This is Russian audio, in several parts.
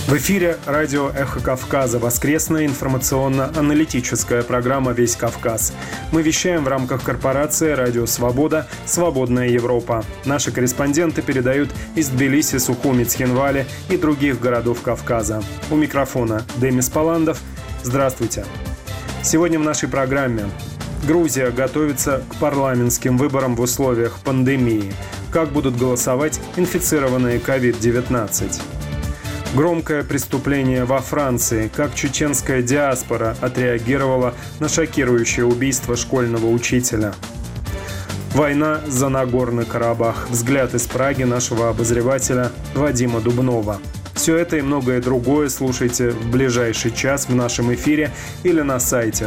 В эфире радио «Эхо Кавказа», воскресная информационно-аналитическая программа «Весь Кавказ». Мы вещаем в рамках корпорации «Радио Свобода. Свободная Европа». Наши корреспонденты передают из Тбилиси, Сухуми, Цхинвали и других городов Кавказа. У микрофона Демис Паландов. Здравствуйте. Сегодня в нашей программе: Грузия готовится к парламентским выборам в условиях пандемии. Как будут голосовать инфицированные COVID-19? Громкое преступление во Франции. Как чеченская диаспора отреагировала на шокирующее убийство школьного учителя. Война за Нагорный Карабах. Взгляд из Праги нашего обозревателя Вадима Дубнова. Все это и многое другое слушайте в ближайший час в нашем эфире или на сайте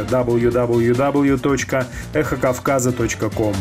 www.эхокавказа.ком.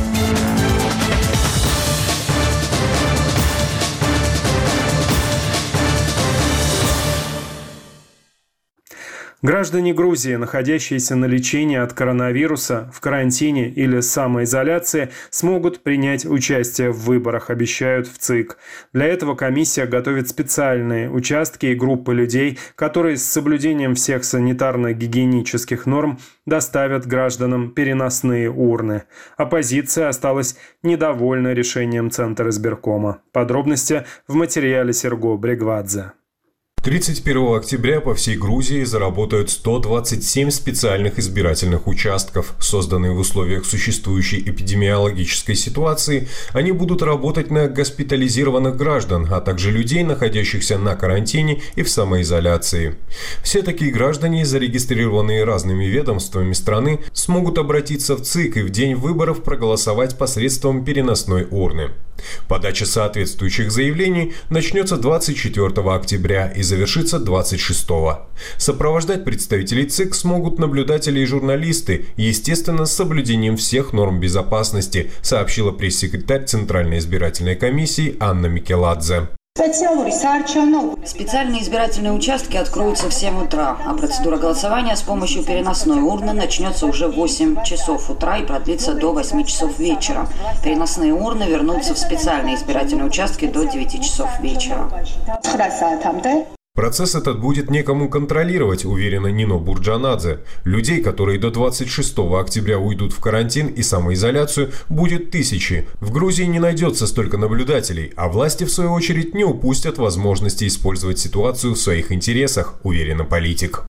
Граждане Грузии, находящиеся на лечении от коронавируса, в карантине или самоизоляции, смогут принять участие в выборах, обещают в ЦИК. Для этого комиссия готовит специальные участки и группы людей, которые с соблюдением всех санитарно-гигиенических норм доставят гражданам переносные урны. Оппозиция осталась недовольна решением Центра избиркома. Подробности в материале Серго Брегвадзе. 31 октября по всей Грузии заработают 127 специальных избирательных участков. Созданные в условиях существующей эпидемиологической ситуации, они будут работать на госпитализированных граждан, а также людей, находящихся на карантине и в самоизоляции. Все такие граждане, зарегистрированные разными ведомствами страны, смогут обратиться в ЦИК и в день выборов проголосовать посредством переносной урны. Подача соответствующих заявлений начнется 24 октября и завершится 26-го. Сопровождать представителей ЦИК смогут наблюдатели и журналисты, естественно, с соблюдением всех норм безопасности, сообщила пресс-секретарь Центральной избирательной комиссии Анна Микеладзе. Специальные избирательные участки откроются в 7 утра, а процедура голосования с помощью переносной урны начнется уже в 8 часов утра и продлится до 8 часов вечера. Переносные урны вернутся в специальные избирательные участки до 9 часов вечера. Процесс этот будет некому контролировать, уверена Нино Бурджанадзе. Людей, которые до 26 октября уйдут в карантин и самоизоляцию, будет тысячи. В Грузии не найдется столько наблюдателей, а власти, в свою очередь, не упустят возможности использовать ситуацию в своих интересах, уверена политик.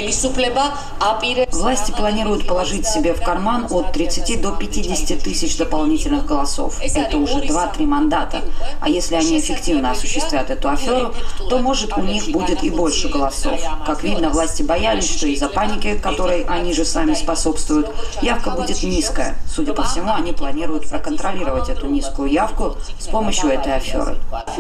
Власти планируют положить себе в карман от 30 до 50 тысяч дополнительных голосов. Это уже 2-3 мандата. А если они эффективно осуществят эту аферу, то, может, у них будет и больше голосов. Как видно, власти боялись, что из-за паники, которой они же сами способствуют, явка будет низкая. Судя по всему, они планируют проконтролировать эту низкую явку с помощью этой аферы.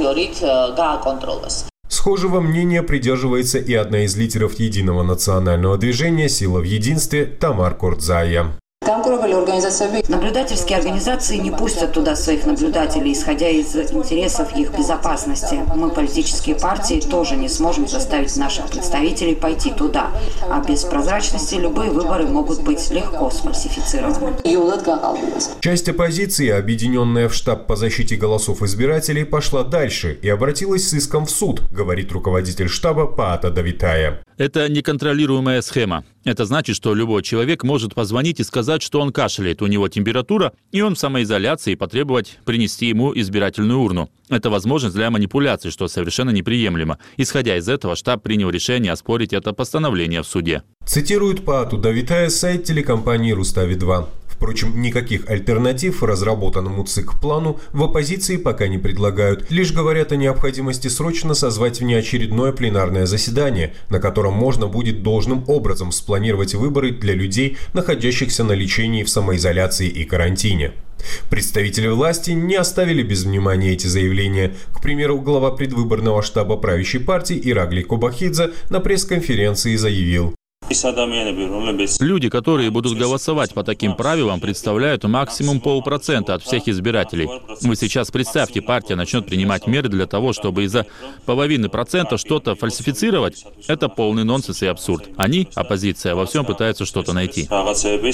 Схожего мнения придерживается и одна из лидеров единого национального движения «Сила в единстве» Тамар Кордзая. Наблюдательские организации не пустят туда своих наблюдателей, исходя из интересов их безопасности. Мы, политические партии, тоже не сможем заставить наших представителей пойти туда. А без прозрачности любые выборы могут быть легко сфальсифицированы. Часть оппозиции, объединенная в штаб по защите голосов избирателей, пошла дальше и обратилась с иском в суд, говорит руководитель штаба Паата Давитая. Это неконтролируемая схема. Это значит, что любой человек может позвонить и сказать, что он кашляет, у него температура, и он в самоизоляции, и потребовать принести ему избирательную урну. Это возможность для манипуляций, что совершенно неприемлемо. Исходя из этого, штаб принял решение оспорить это постановление в суде. Цитирует Паату Давитая сайт телекомпании «Рустави-2». Впрочем, никаких альтернатив разработанному ЦИК плану в оппозиции пока не предлагают. Лишь говорят о необходимости срочно созвать внеочередное пленарное заседание, на котором можно будет должным образом спланировать выборы для людей, находящихся на лечении в самоизоляции и карантине. Представители власти не оставили без внимания эти заявления. К примеру, глава предвыборного штаба правящей партии Ирагли Кобахидзе на пресс-конференции заявил: Люди, которые будут голосовать по таким правилам, представляют максимум 0,5% от всех избирателей. Вы сейчас представьте, партия начнет принимать меры для того, чтобы из-за 0,5% что-то фальсифицировать. Это полный нонсенс и абсурд. Они, оппозиция, во всем пытаются что-то найти.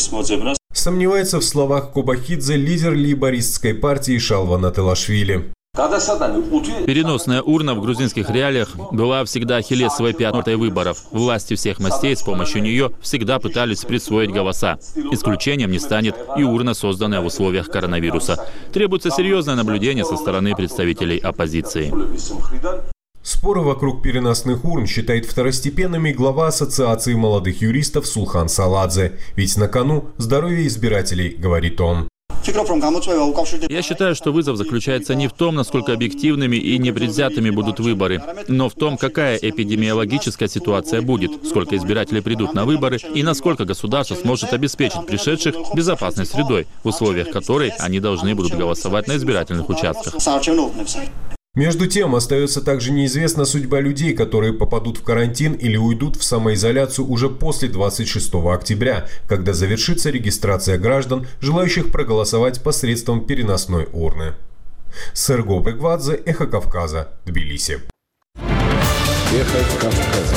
Сомневается в словах Кобахидзе лидер лейбористской партии Шалва Нателашвили. Переносная урна в грузинских реалиях была всегда ахиллесовой пятой выборов. Власти всех мастей с помощью нее всегда пытались присвоить голоса. Исключением не станет и урна, созданная в условиях коронавируса. Требуется серьезное наблюдение со стороны представителей оппозиции. Споры вокруг переносных урн считает второстепенными глава Ассоциации молодых юристов Сулхан Саладзе. Ведь на кону здоровье избирателей, говорит он. Я считаю, что вызов заключается не в том, насколько объективными и непредвзятыми будут выборы, но в том, какая эпидемиологическая ситуация будет, сколько избирателей придут на выборы и насколько государство сможет обеспечить пришедших безопасной средой, в условиях которой они должны будут голосовать на избирательных участках. Между тем, остается также неизвестна судьба людей, которые попадут в карантин или уйдут в самоизоляцию уже после 26 октября, когда завершится регистрация граждан, желающих проголосовать посредством переносной урны. Серго Брегвадзе, Эхо Кавказа, Тбилиси. Эхо Кавказа.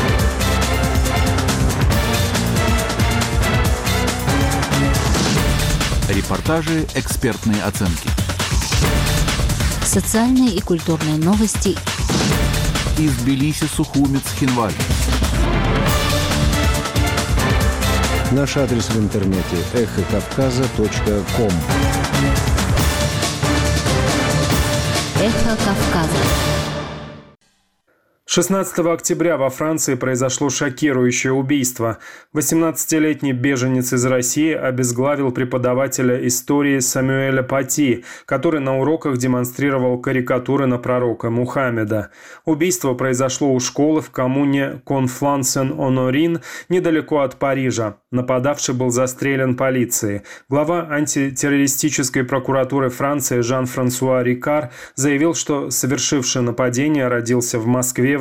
Репортажи, экспертные оценки. Социальные и культурные новости. Из Тбилиси, Сухумец, Хинвали. Наш адрес в интернете эхокавказа.ком. Эхо Кавказа. 16 октября во Франции произошло шокирующее убийство. 18-летний беженец из России обезглавил преподавателя истории Самюэля Пати, который на уроках демонстрировал карикатуры на пророка Мухаммеда. Убийство произошло у школы в коммуне Конфлан-Сен-Онорин, недалеко от Парижа. Нападавший был застрелен полицией. Глава антитеррористической прокуратуры Франции Жан-Франсуа Рикар заявил, что совершивший нападение родился в Москве в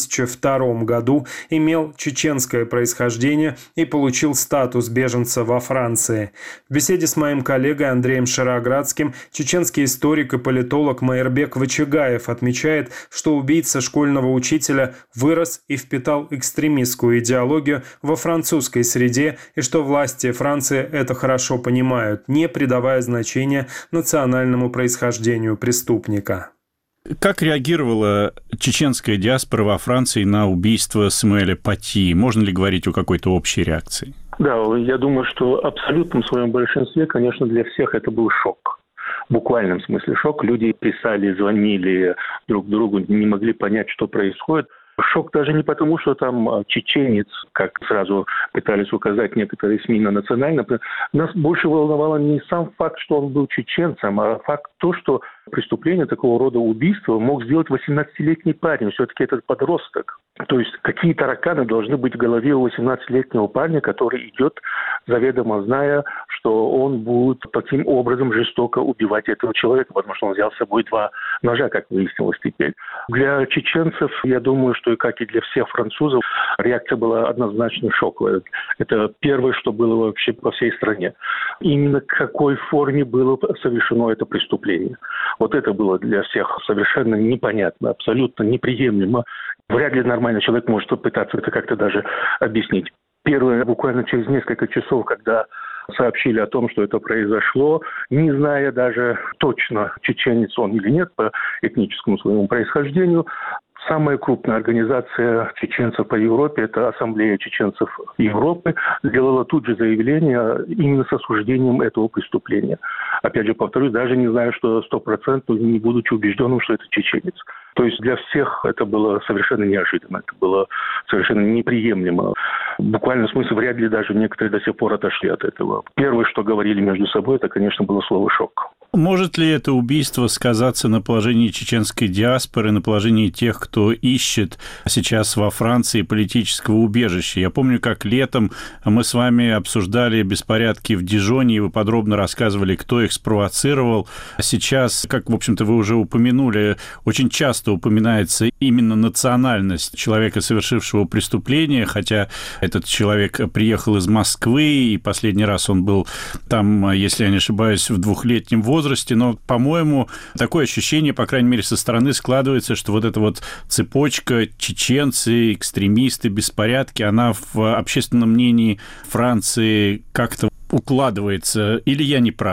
2002 году, имел чеченское происхождение и получил статус беженца во Франции. В беседе с моим коллегой Андреем Шароградским чеченский историк и политолог Майербек Вачигаев отмечает, что убийца школьного учителя вырос и впитал экстремистскую идеологию во французской среде и что власти Франции это хорошо понимают, не придавая значения национальному происхождению преступника. Как реагировала чеченская диаспора во Франции на убийство Самуэля Пати? Можно ли говорить о какой-то общей реакции? Да, я думаю, что в абсолютном своем большинстве, конечно, для всех это был шок. В буквальном смысле шок. Люди писали, звонили друг другу, не могли понять, что происходит. Шок даже не потому, что там чеченец, как сразу пытались указать некоторые СМИ на национальном. Нас больше волновало не сам факт, что он был чеченцем, а факт то, что преступление такого рода убийства мог сделать 18-летний парень. Все-таки этот подросток. То есть какие тараканы должны быть в голове у 18-летнего парня, который идет, заведомо зная, что он будет таким образом жестоко убивать этого человека, потому что он взял с собой 2 ножа, как выяснилось теперь. Для чеченцев, я думаю, что, как и для всех французов, реакция была однозначно шоковая. Это первое, что было вообще по всей стране. Именно в какой форме было совершено это преступление. Вот это было для всех совершенно непонятно, абсолютно неприемлемо. Вряд ли нормальный человек может попытаться это как-то даже объяснить. Первое, буквально через несколько часов, когда сообщили о том, что это произошло, не зная даже точно, чеченец он или нет по этническому своему происхождению, самая крупная организация чеченцев по Европе, это Ассамблея чеченцев Европы, сделала тут же заявление именно с осуждением этого преступления. Опять же, повторюсь, даже не знаю, что 100%, не будучи убежденным, что это чеченец. То есть для всех это было совершенно неожиданно, это было совершенно неприемлемо. В буквальном смысле вряд ли даже некоторые до сих пор отошли от этого. Первое, что говорили между собой, это, конечно, было слово «шок». Может ли это убийство сказаться на положении чеченской диаспоры, на положении тех, кто ищет сейчас во Франции политического убежища? Я помню, как летом мы с вами обсуждали беспорядки в Дижоне, и вы подробно рассказывали, кто их спровоцировал. Сейчас, как, в общем-то, вы уже упомянули, очень часто упоминается именно национальность человека, совершившего преступление, хотя этот человек приехал из Москвы, и последний раз он был там, если я не ошибаюсь, в 2-летнем возрасте, но, по-моему, такое ощущение, по крайней мере, со стороны складывается, что вот эта вот цепочка чеченцы, экстремисты, беспорядки, она в общественном мнении Франции как-то укладывается, или я не прав?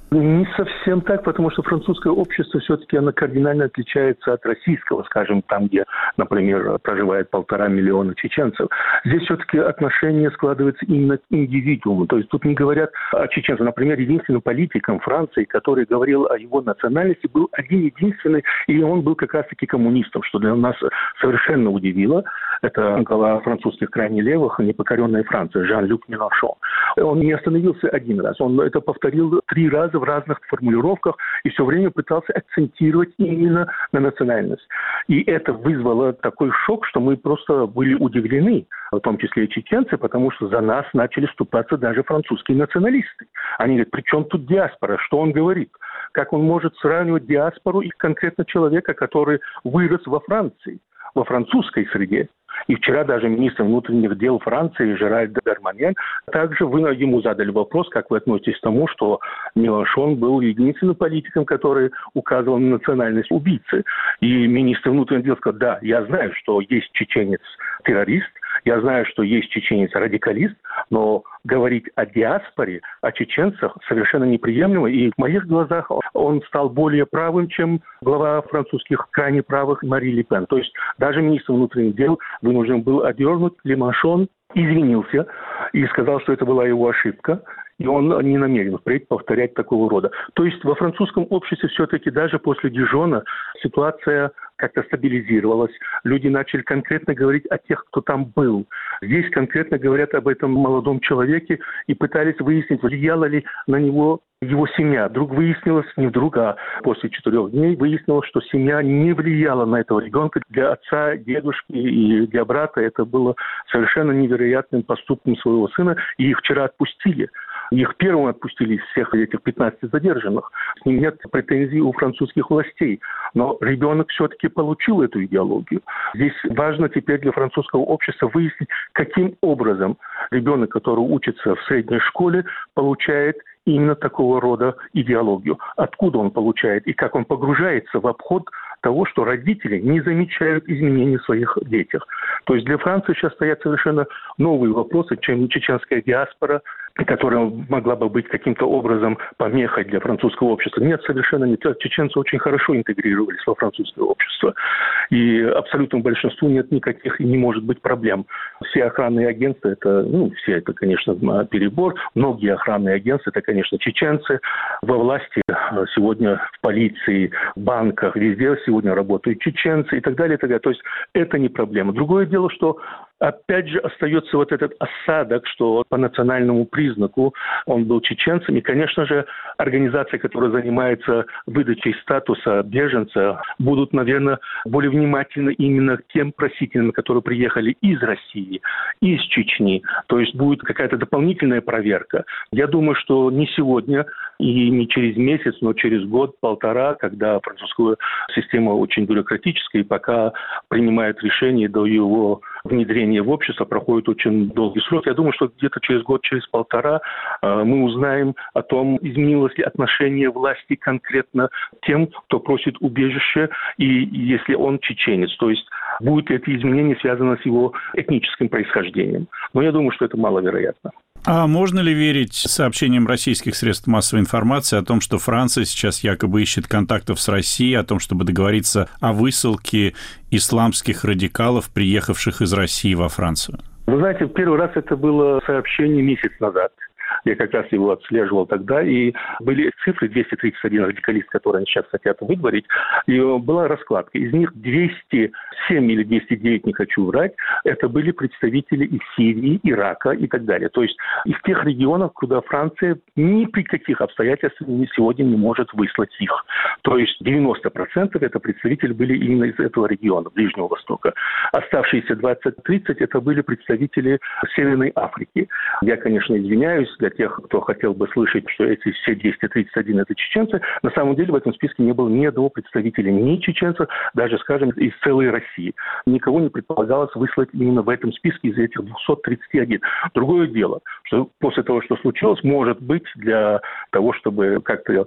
Не совсем так, потому что французское общество все-таки оно кардинально отличается от российского, скажем, там, где, например, проживает 1,5 миллиона чеченцев. Здесь все-таки отношение складывается именно к индивидууму. То есть тут не говорят о чеченцах. Например, единственным политиком Франции, который говорил о его национальности, был один-единственный, и он был как раз-таки коммунистом, что для нас совершенно удивило. Это глава французских крайне левых, непокоренная Франция, Жан-Люк Mélenchon. Он не остановился один раз, он это повторил 3 раза в разных формулировках и все время пытался акцентировать именно на национальность. И это вызвало такой шок, что мы просто были удивлены, в том числе и чеченцы, потому что за нас начали вступаться даже французские националисты. Они говорят, при чем тут диаспора, что он говорит? Как он может сравнивать диаспору и конкретно человека, который вырос во Франции, во французской среде? И вчера даже министр внутренних дел Франции Жеральд Дарманьян также ему задали вопрос, как вы относитесь к тому, что Mélenchon был единственным политиком, который указывал на национальность убийцы. И министр внутренних дел сказал, да, я знаю, что есть чеченец-террорист, я знаю, что есть чеченец-радикалист, но говорить о диаспоре, о чеченцах совершенно неприемлемо. И в моих глазах он стал более правым, чем глава французских крайне правых Мари Ле Пен. То есть даже министр внутренних дел вынужден был одернуть. Mélenchon извинился и сказал, что это была его ошибка. И он не намерен впредь повторять такого рода. То есть во французском обществе все-таки даже после Дижона ситуация как-то стабилизировалась. Люди начали конкретно говорить о тех, кто там был. Здесь конкретно говорят об этом молодом человеке и пытались выяснить, влияла ли на него его семья. Вдруг выяснилось, не вдруг, а после 4 дней выяснилось, что семья не влияла на этого ребенка. Для отца, дедушки и для брата это было совершенно невероятным поступком своего сына. И их вчера отпустили. Их первым отпустили из всех этих 15 задержанных. С ним нет претензий у французских властей. Но ребенок все-таки получил эту идеологию. Здесь важно теперь для французского общества выяснить, каким образом ребенок, который учится в средней школе, получает именно такого рода идеологию. Откуда он получает и как он погружается в обход того, что родители не замечают изменений в своих детях. То есть для Франции сейчас стоят совершенно новые вопросы, чем чеченская диаспора, которая могла бы быть каким-то образом помехой для французского общества. Нет, совершенно нет. Чеченцы очень хорошо интегрировались во французское общество. И абсолютному большинству нет никаких и не может быть проблем. Все охранные агентства, все это, конечно, перебор. Многие охранные агентства, это, конечно, чеченцы. Во власти сегодня в полиции, в банках, везде сегодня работают чеченцы и так далее, и так далее. То есть это не проблема. Другое дело, что опять же остается вот этот осадок, что по национальному признаку он был чеченцем. И, конечно же, организации, которые занимаются выдачей статуса беженца, будут, наверное, более внимательны именно к тем просителям, которые приехали из России, из Чечни. То есть будет какая-то дополнительная проверка. Я думаю, что не сегодня и не через месяц, но через год-полтора, когда французская система очень бюрократическая, и пока принимает решение до его внедрения в общество, проходит очень долгий срок. Я думаю, что где-то через год, через полтора мы узнаем о том, изменилось ли отношение власти конкретно к тем, кто просит убежище, и если он чеченец. То есть будут ли эти изменения связаны с его этническим происхождением. Но я думаю, что это маловероятно. А можно ли верить сообщениям российских средств массовой информации о том, что Франция сейчас якобы ищет контактов с Россией, о том, чтобы договориться о высылке исламских радикалов, приехавших из России во Францию? Вы знаете, первый раз это было сообщение месяц назад. Я как раз его отслеживал тогда, и были цифры 231 радикалист, которые они сейчас хотят выдворить, и была раскладка. Из них 207 или 209, не хочу врать, это были представители из Сирии, Ирака и так далее. То есть из тех регионов, куда Франция ни при каких обстоятельствах сегодня не может выслать их. То есть 90% это представители были именно из этого региона, Ближнего Востока. Оставшиеся 20-30 это были представители Северной Африки. Я, конечно, извиняюсь для тех, кто хотел бы слышать, что эти все 231 это чеченцы. На самом деле в этом списке не было ни одного представителя ни чеченцев, даже, скажем, из целой России. Никого не предполагалось выслать именно в этом списке из этих 231. Другое дело, что после того, что случилось, может быть, для того, чтобы как-то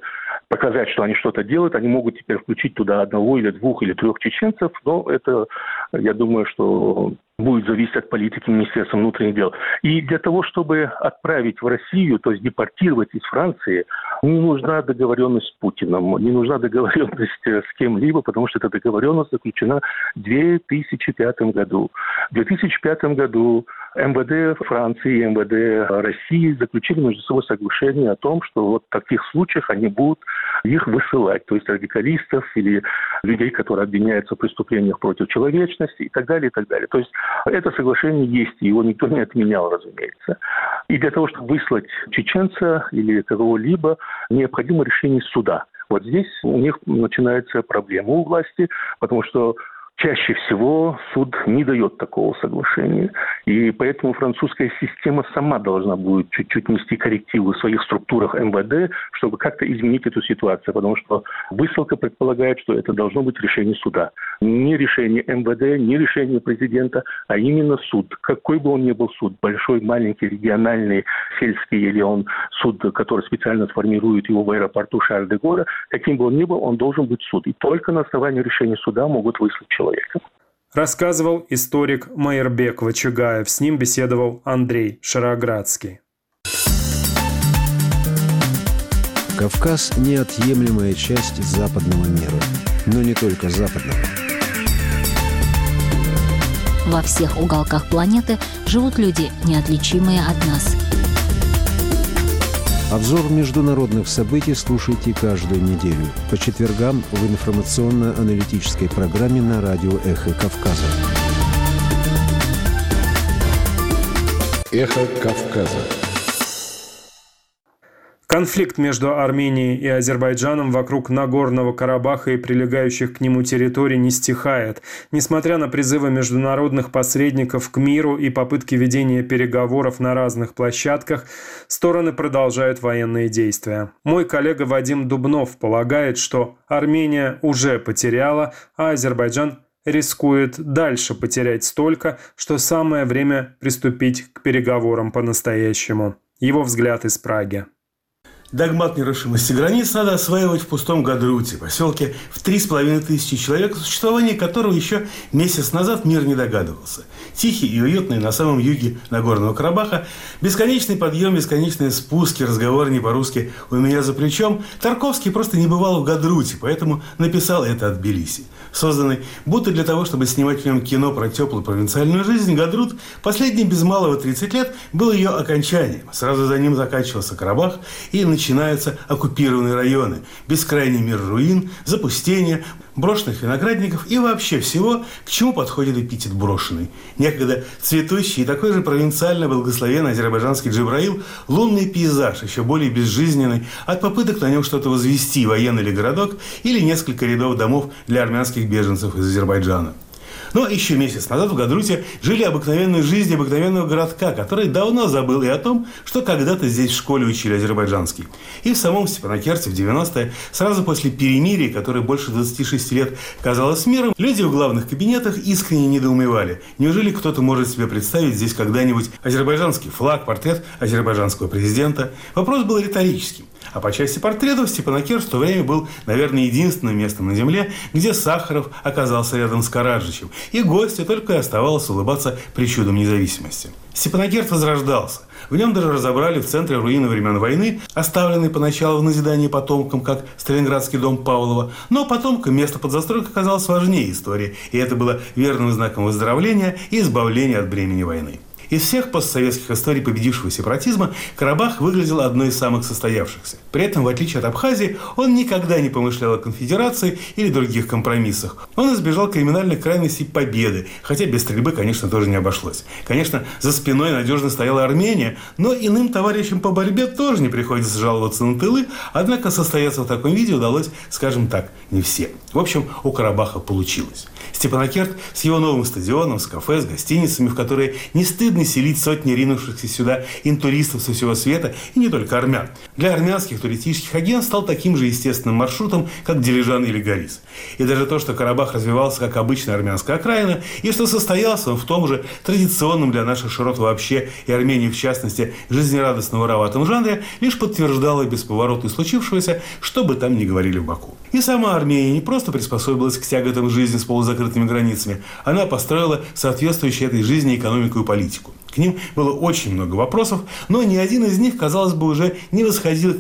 показать, что они что-то делают, они могут теперь включить туда 1 или 2 или 3 чеченцев, но это, я думаю, что будет зависеть от политики Министерства внутренних дел. И для того, чтобы отправить в Россию, то есть депортировать из Франции, не нужна договоренность с Путиным, не нужна договоренность с кем-либо, потому что эта договоренность заключена в 2005 году. В 2005 году МВД Франции и МВД России заключили между собой соглашение о том, что вот в таких случаях они будут их высылать, то есть радикалистов или людей, которые обвиняются в преступлениях против человечности и так далее, и так далее. То есть это соглашение есть, его никто не отменял, разумеется. И для того, чтобы выслать чеченца или кого-либо, необходимо решение суда. Вот здесь у них начинается проблема у власти, потому что чаще всего суд не дает такого соглашения. И поэтому французская система сама должна будет чуть-чуть внести коррективы в своих структурах МВД, чтобы как-то изменить эту ситуацию. Потому что высылка предполагает, что это должно быть решение суда. Не решение МВД, не решение президента, а именно суд. Какой бы он ни был суд, большой, маленький, региональный, сельский, или он суд, который специально сформирует его в аэропорту Шарль-де-Голля, каким бы он ни был, он должен быть суд. И только на основании решения суда могут выслать человека. Рассказывал историк Майербек Вачагаев. С ним беседовал Андрей Шароградский. Кавказ – неотъемлемая часть западного мира. Но не только западного. Во всех уголках планеты живут люди, неотличимые от нас. Обзор международных событий слушайте каждую неделю по четвергам в информационно-аналитической программе на радио «Эхо Кавказа». «Эхо Кавказа». Конфликт между Арменией и Азербайджаном вокруг Нагорного Карабаха и прилегающих к нему территорий не стихает. Несмотря на призывы международных посредников к миру и попытки ведения переговоров на разных площадках, стороны продолжают военные действия. Мой коллега Вадим Дубнов полагает, что Армения уже потеряла, а Азербайджан рискует дальше потерять столько, что самое время приступить к переговорам по-настоящему. Его взгляд из Праги. Догмат нерушимости границ надо осваивать в пустом Гадруте, поселке в 3500 человек, о существовании которого еще месяц назад мир не догадывался. Тихий и уютный на самом юге Нагорного Карабаха, бесконечный подъем, бесконечные спуски, разговор не по-русски у меня за плечом. Тарковский просто не бывал в Гадруте, поэтому написал это от Тбилиси. Созданный будто для того, чтобы снимать в нем кино про теплую провинциальную жизнь, Гадрут последние без малого 30 лет был ее окончанием. Сразу за ним заканчивался Карабах и начинаются оккупированные районы, бескрайний мир руин, запустения, брошенных виноградников и вообще всего, к чему подходит эпитет брошенный. Некогда цветущий и такой же провинциально благословенный азербайджанский Джибраил – лунный пейзаж, еще более безжизненный, от попыток на нем что-то возвести, военный ли городок или несколько рядов домов для армянских беженцев из Азербайджана. Но еще месяц назад в Гадруте жили обыкновенную жизнь обыкновенного городка, который давно забыл и о том, что когда-то здесь в школе учили азербайджанский. И в самом Степанакерте в 90-е, сразу после перемирия, которое больше 26 лет казалось миром, люди в главных кабинетах искренне недоумевали. Неужели кто-то может себе представить здесь когда-нибудь азербайджанский флаг, портрет азербайджанского президента? Вопрос был риторическим. А по части портретов Степанакерт в то время был, наверное, единственным местом на земле, где Сахаров оказался рядом с Караджичем, и гостю только и оставалось улыбаться причудам независимости. Степанакерт возрождался. В нем даже разобрали в центре руины времен войны, оставленные поначалу в назидание потомкам, как Сталинградский дом Павлова. Но потомкам место под застройкой оказалось важнее истории, и это было верным знаком выздоровления и избавления от бремени войны. Из всех постсоветских историй победившего сепаратизма Карабах выглядел одной из самых состоявшихся. При этом, в отличие от Абхазии, он никогда не помышлял о конфедерации или других компромиссах. Он избежал криминальных крайностей победы, хотя без стрельбы, конечно, тоже не обошлось. Конечно, за спиной надежно стояла Армения, но иным товарищам по борьбе тоже не приходится жаловаться на тылы, однако состояться в таком виде удалось, скажем так, не всем. В общем, у Карабаха получилось. Степанакерт с его новым стадионом, с кафе, с гостиницами, в которые не стыдно селить сотни ринувшихся сюда интуристов со всего света, и не только армян. Для армянских туристических агентств стал таким же естественным маршрутом, как Дилижан или Горис. И даже то, что Карабах развивался как обычная армянская окраина, и что состоялся он в том же традиционном для наших широт вообще и Армении в частности жизнерадостно-вороватом жанре, лишь подтверждало бесповоротно случившегося, что бы там ни говорили в Баку. И сама Армения не просто приспособилась к тяготам жизни с полузакрытыми границами, она построила соответствующую этой жизни экономику и политику. К ним было очень много вопросов, но ни один из них, казалось бы, уже не восходил к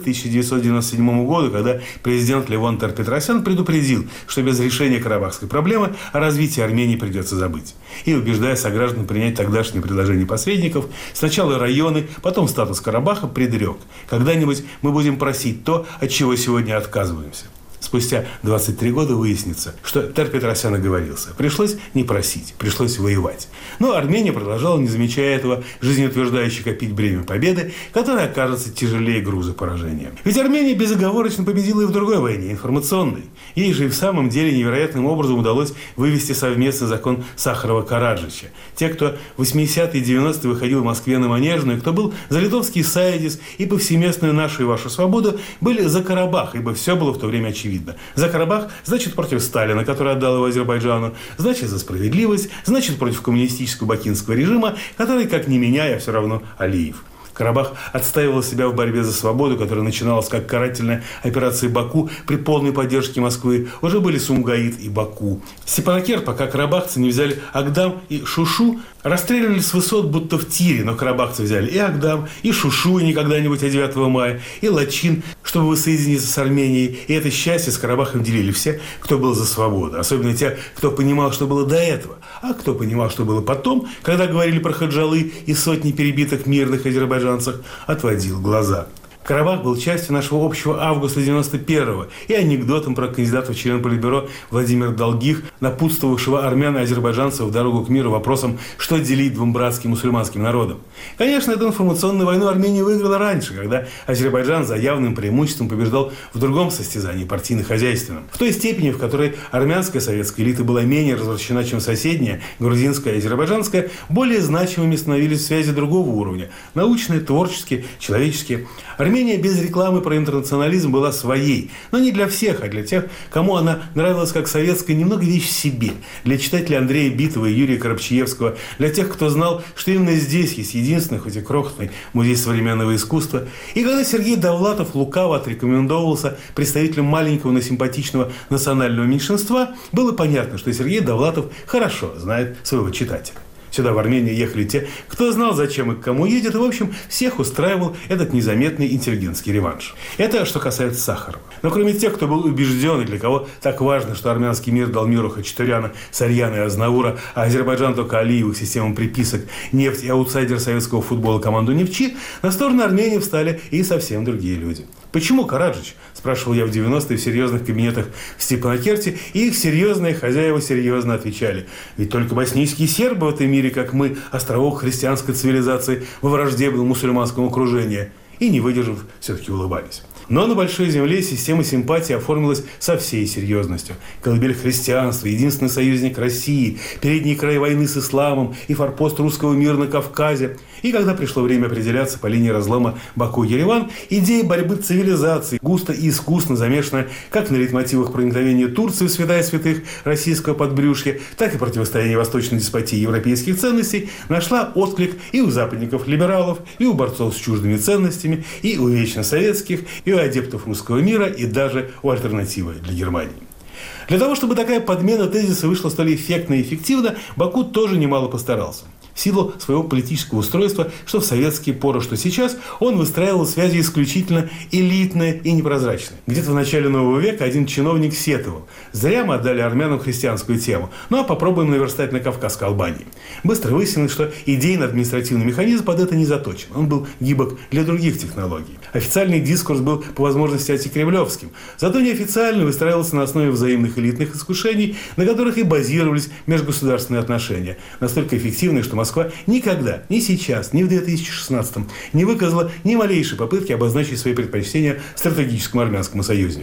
1997 году, когда президент Левон Тер-Петросян предупредил, что без решения карабахской проблемы о развитии Армении придется забыть. И, убеждая сограждан принять тогдашние предложения посредников, сначала районы, потом статус Карабаха, предрек: когда-нибудь мы будем просить то, от чего сегодня отказываемся. Спустя 23 года выяснится, что Тер-Петросян оговорился. Пришлось не просить, пришлось воевать. Но Армения продолжала, не замечая этого, жизнеутверждающе копить бремя победы, которое окажется тяжелее груза поражения. Ведь Армения безоговорочно победила и в другой войне, информационной. Ей же и в самом деле невероятным образом удалось вывести совместный закон Сахарова-Караджича. Те, кто в 80-е и 90-е выходил в Москве на Манежную, кто был за литовский Сайдис и повсеместную нашу и вашу свободу, были за Карабах, ибо все было в то время очевидно. За Карабах, значит, против Сталина, который отдал его Азербайджану, значит, за справедливость, значит, против коммунистического бакинского режима, который, как ни меня, все равно Алиев. Карабах отстаивал себя в борьбе за свободу, которая начиналась как карательная операция Баку при полной поддержке Москвы. Уже были Сумгаит и Баку. Степанакерт, пока карабахцы не взяли Агдам и Шушу, расстреливали с высот, будто в тире, но карабахцы взяли и Агдам, и Шушу, и не когда-нибудь, а 9 мая, и Лачин, чтобы воссоединиться с Арменией. И это счастье с Карабахом делили все, кто был за свободу. Особенно те, кто понимал, что было до этого. А кто понимал, что было потом, когда говорили про Хаджалы и сотни перебитых мирных азербайджанцев, отводил глаза. Карабах был частью нашего общего августа 91-го и анекдотом про кандидата в член Политбюро Владимира Долгих, напутствовавшего армян и азербайджанцев в дорогу к миру вопросом, что делить двум братским мусульманским народам. Конечно, эту информационную войну Армения выиграла раньше, когда Азербайджан за явным преимуществом побеждал в другом состязании, партийно-хозяйственном. В той степени, в которой армянская советская элита была менее развращена, чем соседняя, грузинская и азербайджанская, более значимыми становились связи другого уровня – научные, творческие, человеческие. Армения без рекламы про интернационализм была своей, но не для всех, а для тех, кому она нравилась как советская немного вещь в себе. Для читателей Андрея Битова и Юрия Коробчиевского, для тех, кто знал, что именно здесь есть единственный, хоть и крохотный, музей современного искусства. И когда Сергей Довлатов лукаво отрекомендовался представителем маленького, но симпатичного национального меньшинства, было понятно, что Сергей Довлатов хорошо знает своего читателя. Сюда, в Армению, ехали те, кто знал, зачем и к кому едет, и, в общем, всех устраивал этот незаметный интеллигентский реванш. Это что касается Сахарова. Но кроме тех, кто был убежден, и для кого так важно, что армянский мир дал миру Хачатуряна, Сарьяна и Азнаура, а Азербайджан только Алиевых системам приписок, нефть и аутсайдер советского футбола команду Нефчи, на сторону Армении встали и совсем другие люди. «Почему Караджич?» – спрашивал я в 90-е в серьезных кабинетах в Степанакерте, и их серьезные хозяева серьезно отвечали: ведь только боснийские сербы в этом мире, как мы, островок христианской цивилизации во враждебном мусульманском окружении. И, не выдержав, все-таки улыбались. Но на Большой Земле система симпатии оформилась со всей серьезностью. Колыбель христианства, единственный союзник России, передний край войны с исламом и форпост русского мира на Кавказе. И когда пришло время определяться по линии разлома Баку-Ереван, идея борьбы цивилизаций, густо и искусно замешанная как на лейтмотивах проникновения Турции в святая святых российского подбрюшья, так и противостояния восточной деспотии европейских ценностей, нашла отклик и у западников-либералов, и у борцов с чуждыми ценностями, и у вечно советских, и у адептов русского мира, и даже у альтернативы для Германии. Для того, чтобы такая подмена тезиса вышла столь эффектно и эффективно, Баку тоже немало постарался. В силу своего политического устройства, что в советские поры, что сейчас, он выстраивал связи исключительно элитные и непрозрачные. Где-то в начале нового века один чиновник сетовал: зря мы отдали армянам христианскую тему, ну а попробуем наверстать на Кавказ к Албании. Быстро выяснилось, что идейно-административный механизм под это не заточен. Он был гибок для других технологий. Официальный дискурс был по возможности антикремлевским, зато неофициальный выстраивался на основе взаимных элитных искушений, на которых и базировались межгосударственные отношения, настолько эффективные, что Москва никогда, ни сейчас, ни в 2016-м не выказала ни малейшей попытки обозначить свои предпочтения стратегическому армянскому союзнику.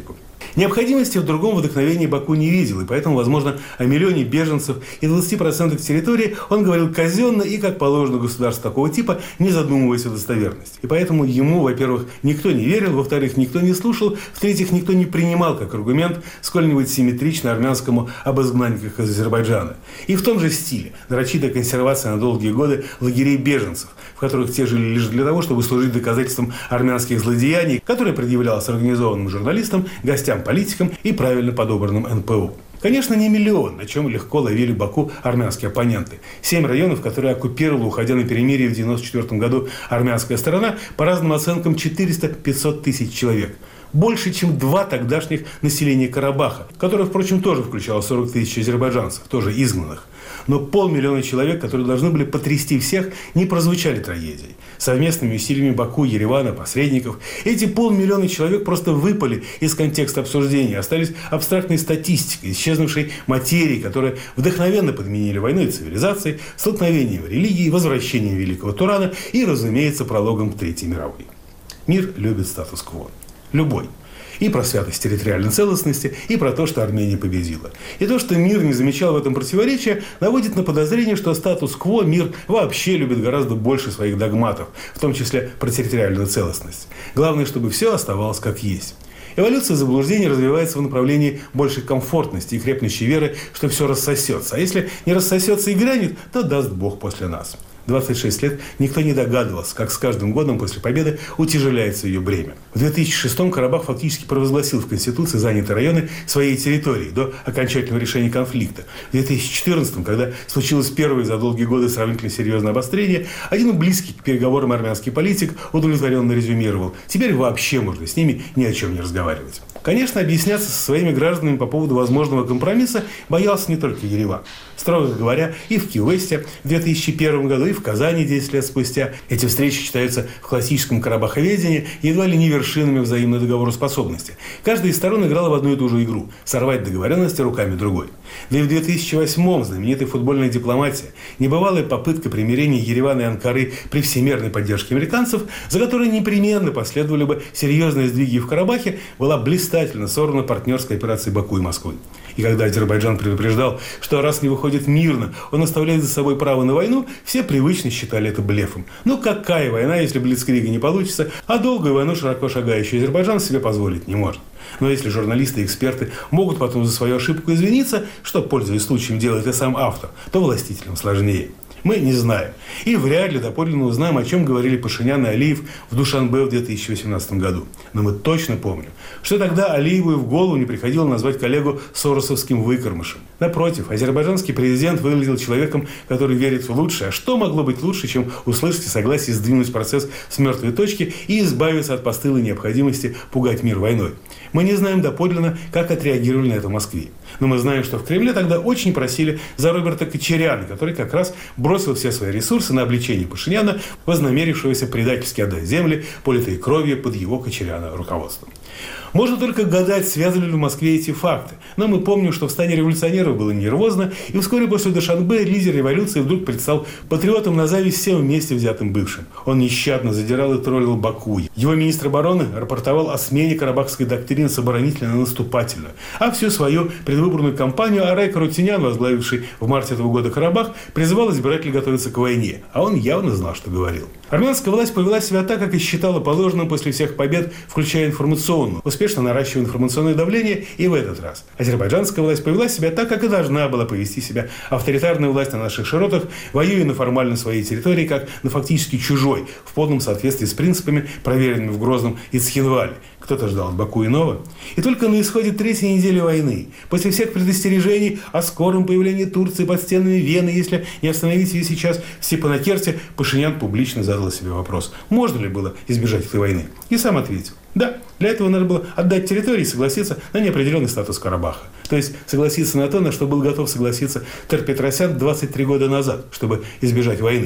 Необходимости в другом вдохновении Баку не видел, и поэтому, возможно, о миллионе беженцев и 20% территории он говорил казенно и, как положено государству такого типа, не задумываясь о достоверности. И поэтому ему, во-первых, никто не верил, во-вторых, никто не слушал, в-третьих, никто не принимал как аргумент сколь-нибудь симметрично армянскому об изгнанниках из Азербайджана. И в том же стиле нарочитая консервация на долгие годы лагерей беженцев, в которых те жили лишь для того, чтобы служить доказательством армянских злодеяний, которые предъявлялось организованным журналистам, гостям, политикам и правильно подобранным НПО. Конечно, не миллион, на чем легко ловили Баку армянские оппоненты. 7 районов, которые оккупировала, уходя на перемирие в 1994 году армянская сторона, по разным оценкам 400-500 тысяч человек. Больше, чем 2 тогдашних населения Карабаха, которое, впрочем, тоже включало 40 тысяч азербайджанцев, тоже изгнанных. Но 500 000 человек, которые должны были потрясти всех, не прозвучали трагедией. Совместными усилиями Баку, Еревана, посредников, эти 500 000 человек просто выпали из контекста обсуждения, остались абстрактной статистикой, исчезнувшей материей, которые вдохновенно подменили войной и цивилизацией, столкновением религии, возвращением Великого Турана и, разумеется, прологом к Третьей мировой. Мир любит статус-кво. Любой. И про святость территориальной целостности, и про то, что Армения победила. И то, что мир не замечал в этом противоречия, наводит на подозрение, что статус-кво мир вообще любит гораздо больше своих догматов, в том числе про территориальную целостность. Главное, чтобы все оставалось как есть. Эволюция заблуждений развивается в направлении большей комфортности и крепнущей веры, что все рассосется. А если не рассосется и грянет, то даст Бог после нас. 26 лет никто не догадывался, как с каждым годом после победы утяжеляется ее бремя. В 2006-м Карабах фактически провозгласил в Конституции занятые районы своей территорией до окончательного решения конфликта. В 2014-м, когда случилось первое за долгие годы сравнительно серьезное обострение, один близкий к переговорам армянский политик удовлетворенно резюмировал: теперь вообще можно с ними ни о чем не разговаривать. Конечно, объясняться со своими гражданами по поводу возможного компромисса боялся не только Ереван. Строго говоря, и в Ки-Уэсте в 2001 году, и в Казани 10 лет спустя эти встречи считаются в классическом карабаховедении едва ли не вершинами взаимной договороспособности. Каждая из сторон играла в одну и ту же игру – сорвать договоренности руками другой. Да и в 2008-м знаменитая футбольная дипломатия, небывалая попытка примирения Еревана и Анкары при всемирной поддержке американцев, за которой непременно последовали бы серьезные сдвиги в Карабахе, была блистательно сорвана партнерской операцией Баку и Москвы. И когда Азербайджан предупреждал, что раз не выходит мирно, он оставляет за собой право на войну, все привычно считали это блефом. Ну какая война, если блицкрига не получится, а долгую войну широко шагающий Азербайджан себе позволить не может. Но если журналисты и эксперты могут потом за свою ошибку извиниться, что, пользуясь случаем, делает и сам автор, то властителям сложнее. Мы не знаем. И вряд ли доподлинно узнаем, о чем говорили Пашинян и Алиев в Душанбе в 2018 году. Но мы точно помним, что тогда Алиеву и в голову не приходило назвать коллегу соросовским выкормышем. Напротив, азербайджанский президент выглядел человеком, который верит в лучшее. А что могло быть лучше, чем услышать о согласии сдвинуть процесс с мертвой точки и избавиться от постылой необходимости пугать мир войной? Мы не знаем доподлинно, как отреагировали на это в Москве. Но мы знаем, что в Кремле тогда очень просили за Роберта Кочаряна, который как раз бросил все свои ресурсы на обличение Пашиняна, вознамерившегося предательски отдать земли, политые кровью под его Кочаряна руководством. Можно только гадать, связаны ли в Москве эти факты. Но мы помним, что в стане революционеров было нервозно, и вскоре после Душанбе лидер революции вдруг предстал патриотом на зависть всем вместе взятым бывшим. Он нещадно задирал и троллил Баку. Его министр обороны рапортовал о смене карабахской доктрины с оборонительной на наступательную. А всю свою предвыборную кампанию Арай Карутинян, возглавивший в марте этого года Карабах, призывал избирателей готовиться к войне. А он явно знал, что говорил. Армянская власть повела себя так, как и считала положенным после всех побед, включая информационную, успешно наращивая информационное давление и в этот раз. Азербайджанская власть повела себя так, как и должна была повести себя авторитарная власть на наших широтах, воюя на формально своей территории, как на фактически чужой, в полном соответствии с принципами, проверенными в Грозном и Цхинвале. Кто-то ждал от Баку иного. И только на исходе 3-й недели войны, после всех предостережений о скором появлении Турции под стенами Вены, если не остановить ее сейчас в Степанакерте, Пашинян публично задал себе вопрос, можно ли было избежать этой войны. И сам ответил. Да, для этого надо было отдать территории и согласиться на неопределенный статус Карабаха. То есть согласиться на то, на что был готов согласиться Тер-Петросян 23 года назад, чтобы избежать войны.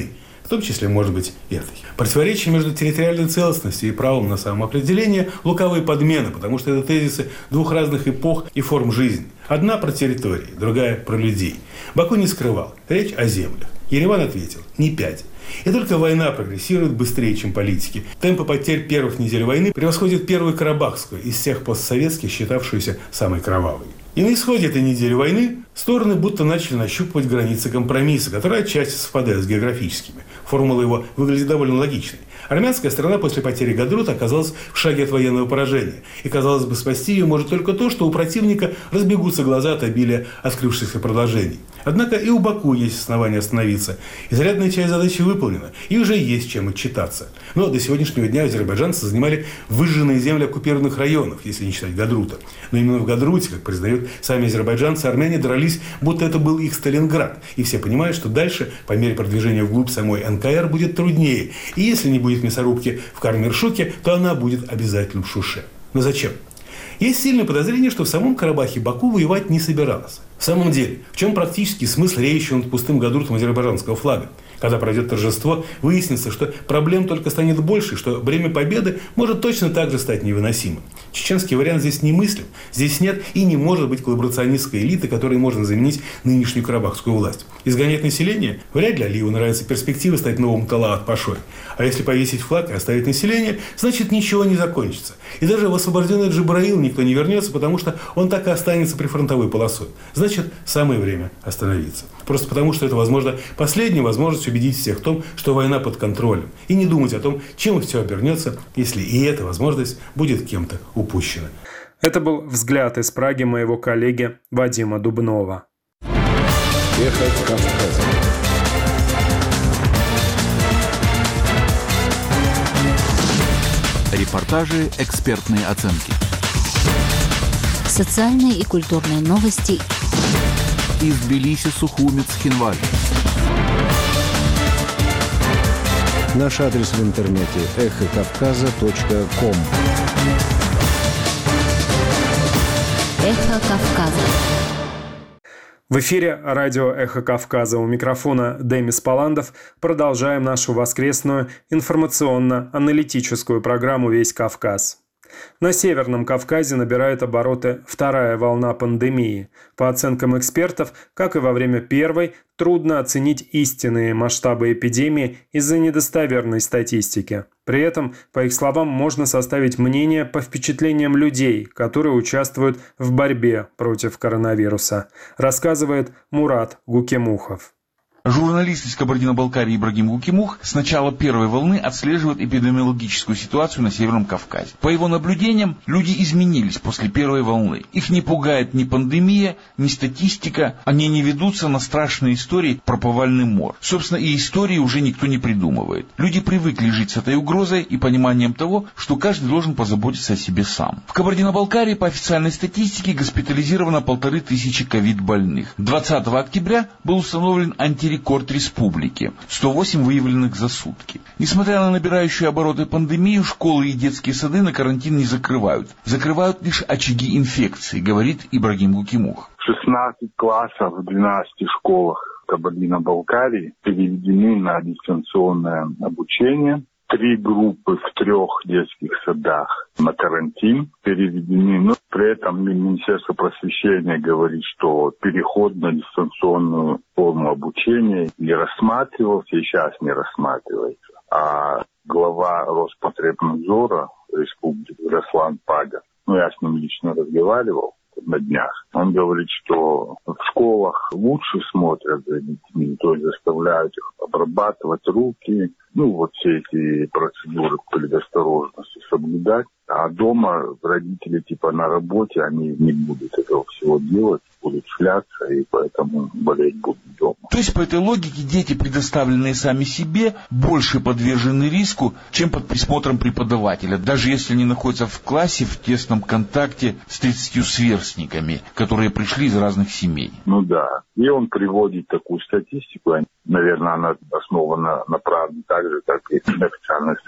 в том числе, может быть, этой. Противоречие между территориальной целостностью и правом на самоопределение – лукавые подмены, потому что это тезисы двух разных эпох и форм жизни. Одна про территории, другая про людей. Баку не скрывал. Речь о землях. Ереван ответил – не пять. И только война прогрессирует быстрее, чем политики. Темпы потерь первых недель войны превосходят Первую Карабахскую, из всех постсоветских, считавшуюся самой кровавой. И на исходе этой недели войны стороны будто начали нащупывать границы компромисса, которые отчасти совпадают с географическими. Формула его выглядит довольно логичной. Армянская страна после потери Гадрута оказалась в шаге от военного поражения. И, казалось бы, спасти ее может только то, что у противника разбегутся глаза от обилия открывшихся продолжений. Однако и у Баку есть основания остановиться. Изрядная часть задачи выполнена, и уже есть чем отчитаться. Но до сегодняшнего дня азербайджанцы занимали выжженные земли оккупированных районов, если не считать Гадрута. Но именно в Гадруте, как признают сами азербайджанцы, армяне дрались, будто это был их Сталинград. И все понимают, что дальше, по мере продвижения вглубь самой НКР, будет труднее. И если не будет мясорубки в Кармиршуке, то она будет обязательно в Шуше. Но зачем? Есть сильное подозрение, что в самом Карабахе Баку воевать не собирался. В самом деле, в чем практический смысл реющего над пустым Гадрутом азербайджанского флага? Когда пройдет торжество, выяснится, что проблем только станет больше, что бремя победы может точно так же стать невыносимым. Чеченский вариант здесь не мыслим. Здесь нет и не может быть коллаборационистской элиты, которой можно заменить нынешнюю карабахскую власть. Изгонять население? Вряд ли Алиеву нравится перспектива стать новым Талаат-Пашой. А если повесить флаг и оставить население, значит ничего не закончится. И даже в освобожденный Джабраил никто не вернется, потому что он так и останется прифронтовой полосой. Значит, самое время остановиться. Просто потому, что это, возможно, последняя возможность убедить всех в том, что война под контролем. И не думать о том, чем все обернется, если и эта возможность будет кем-то упущена. Это был взгляд из Праги моего коллеги Вадима Дубнова. Эхо Кавказа. Репортажи, экспертные оценки. Социальные и культурные новости. Из Тбилиси, Сухуми, Цхинвали. Наш адрес в интернете эхокавказа.ком. Эхо Кавказа. В эфире радио «Эхо Кавказа». У микрофона Демис Паландов. Продолжаем нашу воскресную информационно-аналитическую программу «Весь Кавказ». На Северном Кавказе набирает обороты вторая волна пандемии. По оценкам экспертов, как и во время первой, трудно оценить истинные масштабы эпидемии из-за недостоверной статистики. При этом, по их словам, можно составить мнение по впечатлениям людей, которые участвуют в борьбе против коронавируса, рассказывает Мурат Гукемухов. Журналист из Кабардино-Балкарии Ибрагим Гукемух с начала первой волны отслеживает эпидемиологическую ситуацию на Северном Кавказе. По его наблюдениям, люди изменились после первой волны. Их не пугает ни пандемия, ни статистика. Они не ведутся на страшные истории про повальный мор. Собственно, и истории уже никто не придумывает. Люди привыкли жить с этой угрозой и пониманием того, что каждый должен позаботиться о себе сам. В Кабардино-Балкарии по официальной статистике госпитализировано 1500 ковид-больных. 20 октября был установлен антирекорд республики – 108 выявленных за сутки. Несмотря на набирающие обороты пандемию, школы и детские сады на карантин не закрывают. Закрывают лишь очаги инфекции, говорит Ибрагим Гукемух. 16 классов в 12 школах Кабардино-Балкарии переведены на дистанционное обучение. 3 группы в 3 детских садах на карантин переведены. Но при этом Министерство просвещения говорит, что переход на дистанционную форму обучения не рассматривался и сейчас не рассматривается. А глава Роспотребнадзора республики Руслан Пага, я с ним лично разговаривал на днях, он говорит, что в школах лучше смотрят за детьми, то есть заставляют их обрабатывать руки, все эти процедуры предосторожности соблюдать. А дома родители на работе, они не будут этого всего делать, будут шляться, и поэтому болеть будут дома. То есть, по этой логике, дети, предоставленные сами себе, больше подвержены риску, чем под присмотром преподавателя, даже если они находятся в классе в тесном контакте с 30 сверстниками, которые пришли из разных семей. Да. И он приводит такую статистику, наверное, она основана на правде так же, как и официальная статистика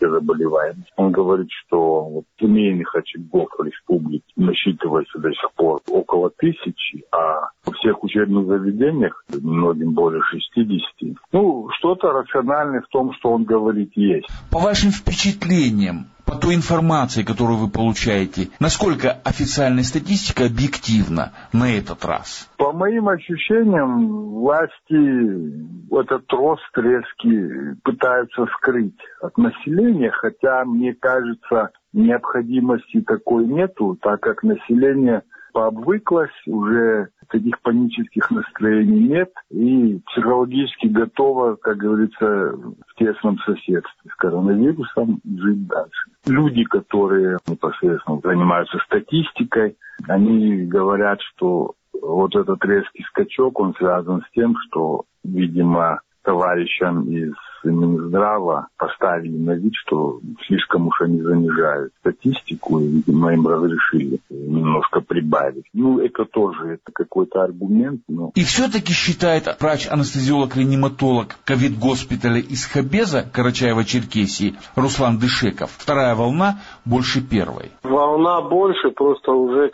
все заболеваемости. Он говорит, что вот семейных очагов в республике насчитывается до сих пор около 1000, а во всех учебных заведениях многим более 60. Что-то рациональное в том, что он говорит, есть. По вашим впечатлениям, по той информации, которую вы получаете, насколько официальная статистика объективна на этот раз? По моим ощущениям, власти этот рост резкий пытаются скрыть от населения, хотя, мне кажется, необходимости такой нету, так как население пообвыклось, уже таких панических настроений нет и психологически готово, как говорится, в тесном соседстве с коронавирусом жить дальше. Люди, которые непосредственно занимаются статистикой, они говорят, что вот этот резкий скачок, он связан с тем, что, видимо, товарищам из Минздрава поставили на вид, что слишком уж они занижают статистику, и, видимо, им разрешили немножко прибавить. Это тоже какой-то аргумент. Но... И все-таки считает врач-анестезиолог-реаниматолог ковид-госпиталя из Хабеза, Карачаево-Черкесии, Руслан Дышеков, вторая волна больше первой. Волна больше, просто уже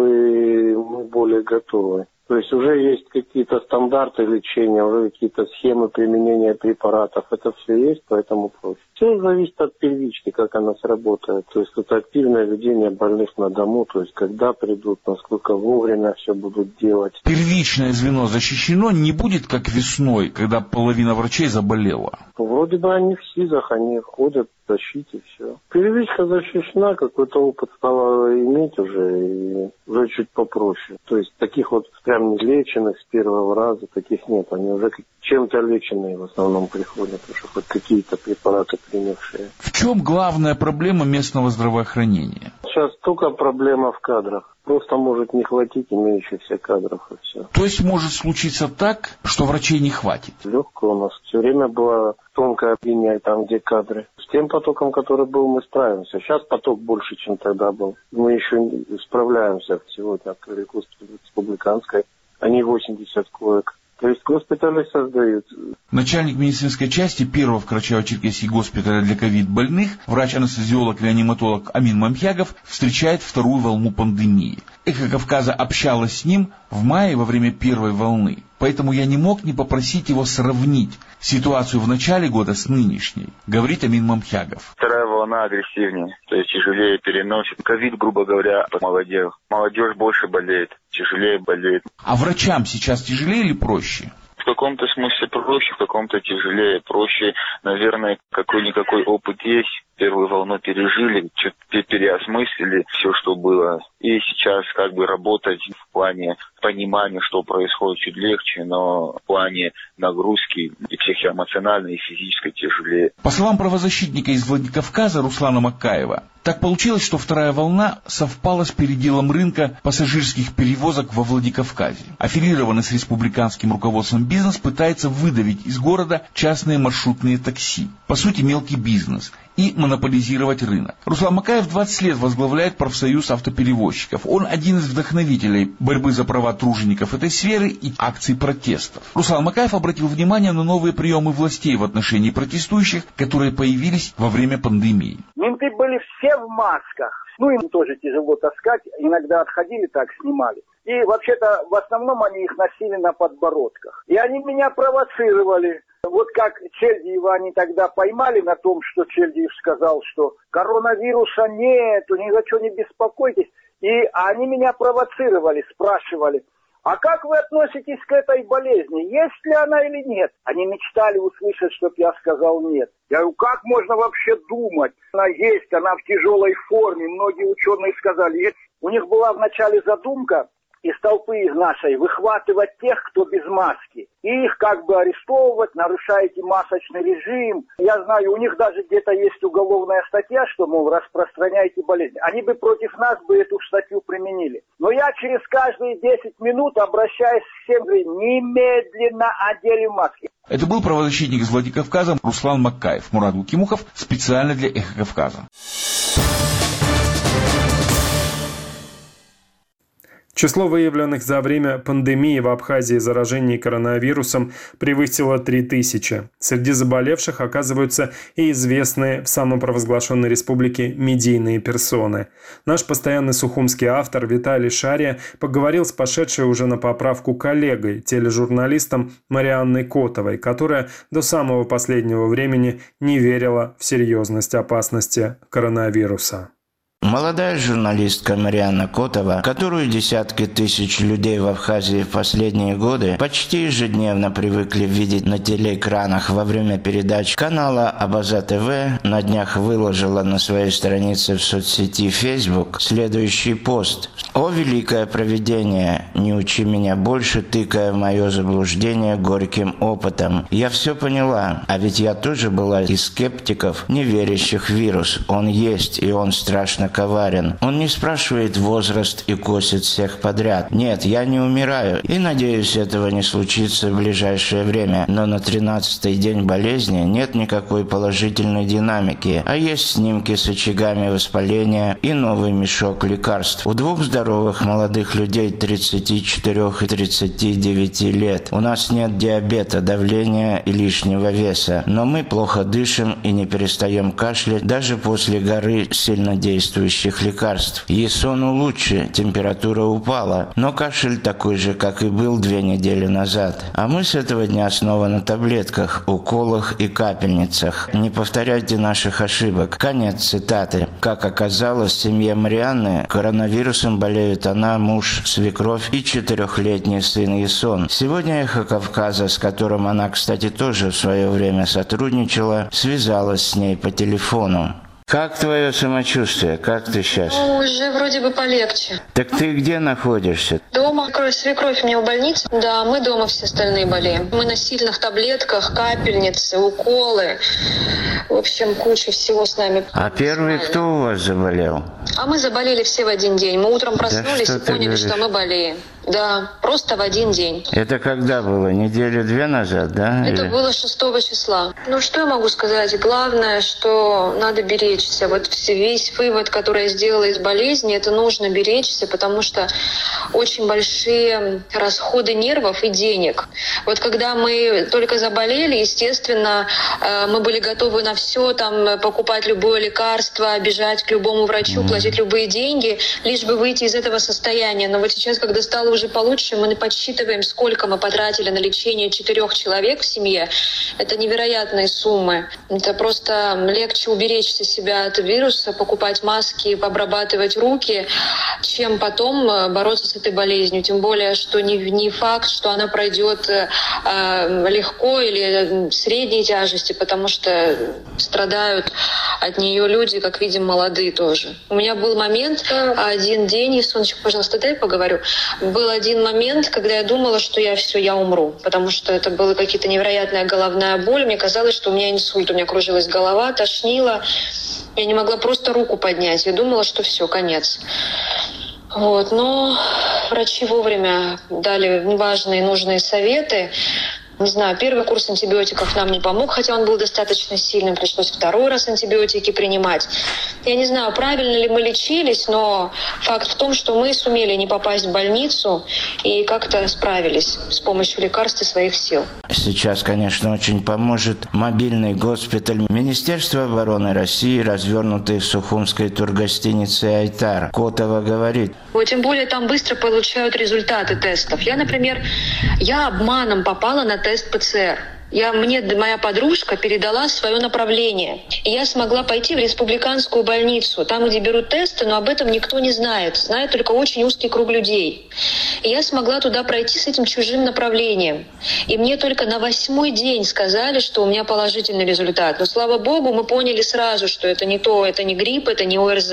мы более готовы. То есть уже есть какие-то стандарты лечения, уже какие-то схемы применения препаратов. Это все есть, поэтому проще. Все зависит от первички, как она сработает. То есть это активное ведение больных на дому, то есть когда придут, насколько вовремя все будут делать. Первичное звено защищено не будет, как весной, когда половина врачей заболела? Вроде бы они в СИЗах, они ходят в защите, все. Первичка защищена, какой-то опыт стало иметь уже, и уже чуть попроще. То есть таких вот прям нелеченных с первого раза, таких нет. Они уже чем-то леченые в основном приходят, уже хоть какие-то препараты принявшие. В чем главная проблема местного здравоохранения? Сейчас только проблема в кадрах. Просто может не хватить имеющихся кадров и все. То есть может случиться так, что врачей не хватит? Легко у нас все время была тонкая линия там, где кадры. С тем потоком, который был, мы справимся. Сейчас поток больше, чем тогда был. Мы еще справляемся. Сегодня открыли госпиталь республиканской. Они 80 коек. То есть госпитали создают. Начальник медицинской части первого в Карачаево-Черкесии госпиталя для ковид-больных, врач-анестезиолог-реаниматолог Амин Мамхягов встречает вторую волну пандемии. Эхо Кавказа общалась с ним в мае во время первой волны. Поэтому я не мог не попросить его сравнить ситуацию в начале года с нынешней, говорит Амин Мамхягов. Вторая волна агрессивнее, то есть тяжелее переносит. Ковид, грубо говоря, молодежь. Молодежь больше болеет, тяжелее болеет. А врачам сейчас тяжелее или проще? В каком-то смысле проще, в каком-то тяжелее. Проще, наверное, какой-никакой опыт есть. Первую волну пережили, чуть переосмыслили все, что было. И сейчас работать в плане понимания, что происходит, чуть легче, но в плане нагрузки и психоэмоциональной, и физической тяжелее. По словам правозащитника из Владикавказа Руслана Макаева, так получилось, что вторая волна совпала с переделом рынка пассажирских перевозок во Владикавказе. Аффилированный с республиканским руководством бизнес пытается выдавить из города частные маршрутные такси. По сути, мелкий бизнес. И монополизировать рынок. Руслан Макаев 20 лет возглавляет профсоюз автоперевозчиков. Он один из вдохновителей борьбы за права тружеников этой сферы и акций протестов. Руслан Макаев обратил внимание на новые приемы властей в отношении протестующих, которые появились во время пандемии. Менты были все в масках. Им тоже тяжело таскать. Иногда отходили, так снимали. И вообще-то в основном они их носили на подбородках. И они меня провоцировали. Вот как Чельдиева они тогда поймали на том, что Чельдиев сказал, что коронавируса нету, ни за что не беспокойтесь. И они меня провоцировали, спрашивали, а как вы относитесь к этой болезни? Есть ли она или нет? Они мечтали услышать, чтобы я сказал нет. Я говорю, как можно вообще думать? Она есть, она в тяжелой форме. Многие ученые сказали, есть. У них была вначале задумка из толпы из нашей выхватывать тех, кто без маски. И их арестовывать, нарушаете масочный режим. Я знаю, у них даже где-то есть уголовная статья, что, мол, распространяете болезнь. Они бы против нас эту статью применили. Но я через каждые 10 минут, обращаясь к всем, говорю, немедленно одели маски. Это был правозащитник из Владикавказа Руслан Макаев. Мурат Гукимухов специально для Эхо Кавказа. Число выявленных за время пандемии в Абхазии заражений коронавирусом превысило 3000. Среди заболевших оказываются и известные в самопровозглашенной республике медийные персоны. Наш постоянный сухумский автор Виталий Шария поговорил с пошедшей уже на поправку коллегой, тележурналистом Марианной Котовой, которая до самого последнего времени не верила в серьезность опасности коронавируса. Молодая журналистка Марианна Котова, которую десятки тысяч людей в Абхазии в последние годы почти ежедневно привыкли видеть на телеэкранах во время передач канала Абаза ТВ, на днях выложила на своей странице в соцсети Facebook следующий пост. «О, великое провидение, не учи меня больше, тыкая в мое заблуждение горьким опытом. Я все поняла, а ведь я тоже была из скептиков, не верящих в вирус. Он есть, и он страшно коварен. Он не спрашивает возраст и косит всех подряд. Нет, я не умираю, и надеюсь, этого не случится в ближайшее время. Но на 13-й день болезни нет никакой положительной динамики, а есть снимки с очагами воспаления и новый мешок лекарств. У двух здоровых молодых людей 34 и 39 лет. У нас нет диабета, давления и лишнего веса, но мы плохо дышим и не перестаем кашлять даже после горы сильнодействующих лекарств. Есону лучше, температура упала, но кашель такой же, как и был 2 недели назад. А мы с этого дня снова на таблетках, уколах и капельницах. Не повторяйте наших ошибок». Конец цитаты. Как оказалось, в семье Марианны коронавирусом болеют она, муж, свекровь и 4-летний сын Есон. Сегодня «Эхо Кавказа», с которым она, кстати, тоже в свое время сотрудничала, связалась с ней по телефону. Как твое самочувствие? Как ты сейчас? Ну, уже вроде бы полегче. Так ты где находишься? Дома. Свекровь у меня в больнице. Да, мы дома все остальные болеем. Мы на сильных таблетках, капельницы, уколы. В общем, куча всего с нами. А первый кто у вас заболел? А мы заболели все в один день. Мы утром проснулись и поняли, что мы болеем. Да, просто в один день. Это когда было? 1-2 недели назад, да? Это было 6 числа. Ну, что я могу сказать? Главное, что надо беречься. Вот весь вывод, который я сделала из болезни, это нужно беречься, потому что очень большие расходы нервов и денег. Вот когда мы только заболели, естественно, мы были готовы на все, там, покупать любое лекарство, бежать к любому врачу, платить любые деньги, лишь бы выйти из этого состояния. Но вот сейчас, когда стало уже получше, мы подсчитываем, сколько мы потратили на лечение 4 человек в семье. Это невероятные суммы. Это просто легче уберечься себя от вируса, покупать маски, обрабатывать руки, чем потом бороться с этой болезнью. Тем более, что не факт, что она пройдет легко или средней тяжести, потому что страдают от нее люди, как видим, молодые тоже. У меня был момент, один день, Сонечка, пожалуйста, дай поговорю. Был один момент, когда я думала, что я умру, потому что это была какая-то невероятная головная боль. Мне казалось, что у меня инсульт, у меня кружилась голова, тошнило. Я не могла просто руку поднять. Я думала, что все, конец. Вот. Но врачи вовремя дали важные и нужные советы. Не знаю, первый курс антибиотиков нам не помог, хотя он был достаточно сильным, пришлось 2-й раз антибиотики принимать. Я не знаю, правильно ли мы лечились, но факт в том, что мы сумели не попасть в больницу и как-то справились с помощью лекарств и своих сил. Сейчас, конечно, очень поможет мобильный госпиталь Министерства обороны России, развернутый в сухумской тургостинице «Айтар». Котова говорит. Вот, тем более там быстро получают результаты тестов. Я, например, обманом попала на тест ПЦР. Мне моя подружка передала свое направление. И я смогла пойти в республиканскую больницу, там, где берут тесты, но об этом никто не знает. Знает только очень узкий круг людей. И я смогла туда пройти с этим чужим направлением. И мне только на 8-й день сказали, что у меня положительный результат. Но, слава богу, мы поняли сразу, что это не то, это не грипп, это не ОРЗ.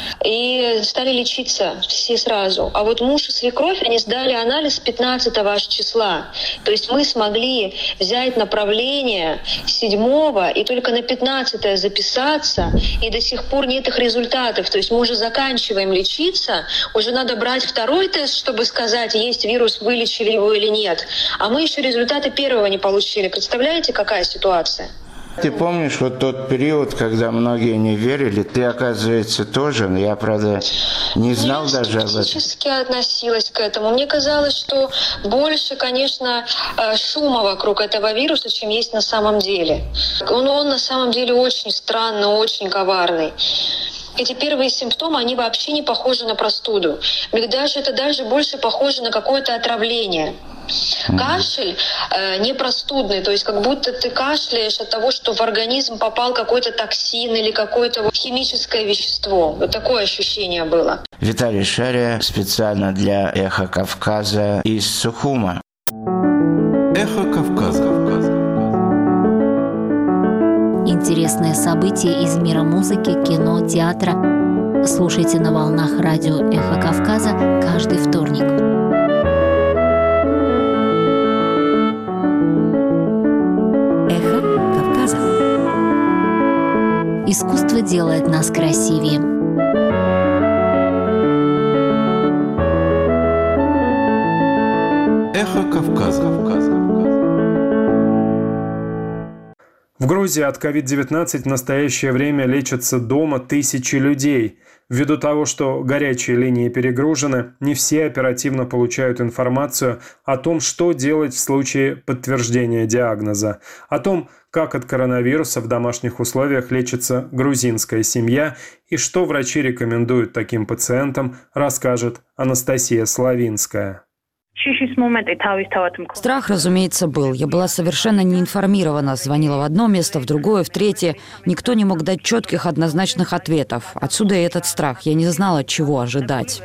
И стали лечиться все сразу. А вот муж и свекровь, они сдали анализ 15 аж числа. То есть мы смогли взять направление 7-го и только на 15-е записаться, и до сих пор нет их результатов. То есть мы уже заканчиваем лечиться, уже надо брать 2-й тест, чтобы сказать, есть вирус, вылечили его или нет. А мы еще результаты 1-го не получили. Представляете, какая ситуация? Ты помнишь вот тот период, когда многие не верили? Ты, оказывается, тоже. Я, правда, не знал даже об этом. Я скептически относилась к этому. Мне казалось, что больше, конечно, шума вокруг этого вируса, чем есть на самом деле. Он на самом деле очень странный, очень коварный. Эти первые симптомы, они вообще не похожи на простуду. Это даже больше похоже на какое-то отравление. Кашель не простудный, то есть как будто ты кашляешь от того, что в организм попал какой-то токсин или какое-то химическое вещество. Вот такое ощущение было. Виталий Шария специально для «Эхо Кавказа» из Сухума. «Эхо Кавказа». Интересные события из мира музыки, кино, театра. Слушайте на волнах радио «Эхо Кавказа» каждый вторник. «Эхо Кавказа». Искусство делает нас красивее. «Эхо Кавказа». В Грузии от COVID-19 в настоящее время лечатся дома тысячи людей. Ввиду того, что горячие линии перегружены, не все оперативно получают информацию о том, что делать в случае подтверждения диагноза, о том, как от коронавируса в домашних условиях лечится грузинская семья и что врачи рекомендуют таким пациентам, расскажет Анастасия Славинская. Страх, разумеется, был. Я была совершенно не информирована. Звонила в одно место, в другое, в третье. Никто не мог дать четких, однозначных ответов. Отсюда и этот страх. Я не знала, чего ожидать.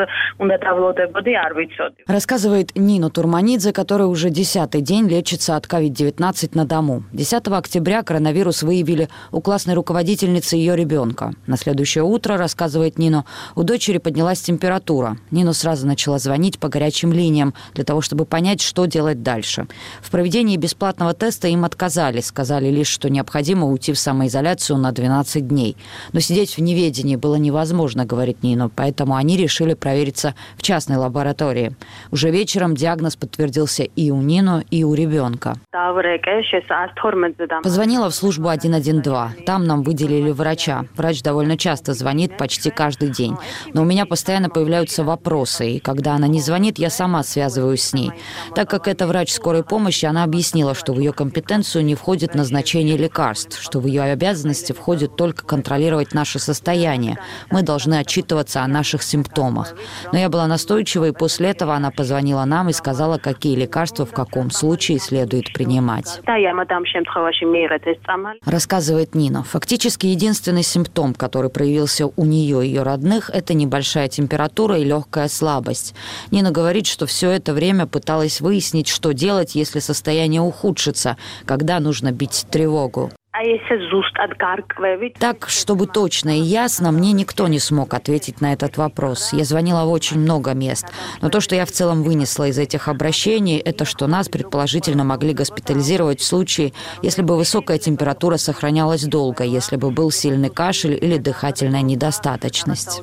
Рассказывает Нина Турманидзе, которая уже 10-й день лечится от COVID-19 на дому. 10 октября коронавирус выявили у классной руководительницы ее ребенка. На следующее утро, рассказывает Нина, у дочери поднялась температура. Нина сразу начала звонить по горячим линиям для того, чтобы понять, что делать дальше. В проведении бесплатного теста им отказали. Сказали лишь, что необходимо уйти в самоизоляцию на 12 дней. Но сидеть в неведении было невозможно, говорит Нина, поэтому они решили провериться в частной лаборатории. Уже вечером диагноз подтвердился и у Нины, и у ребенка. Позвонила в службу 112. Там нам выделили врача. Врач довольно часто звонит, почти каждый день. Но у меня постоянно появляются вопросы, и когда она не звонит, я сама связываюсь с ней. Так как это врач скорой помощи, она объяснила, что в ее компетенцию не входит назначение лекарств, что в ее обязанности входит только контролировать наше состояние. Мы должны отчитываться о наших симптомах. Но я была настойчива, и после этого она позвонила нам и сказала, какие лекарства в каком случае следует принимать. Рассказывает Нина. Фактически единственный симптом, который проявился у нее и ее родных, это небольшая температура и легкая слабость. Нина говорит, что все это время пыталась выяснить, что делать, если состояние ухудшится, когда нужно бить тревогу. Так, чтобы точно и ясно, мне никто не смог ответить на этот вопрос. Я звонила в очень много мест. Но то, что я в целом вынесла из этих обращений, это что нас предположительно могли госпитализировать в случае, если бы высокая температура сохранялась долго, если бы был сильный кашель или дыхательная недостаточность.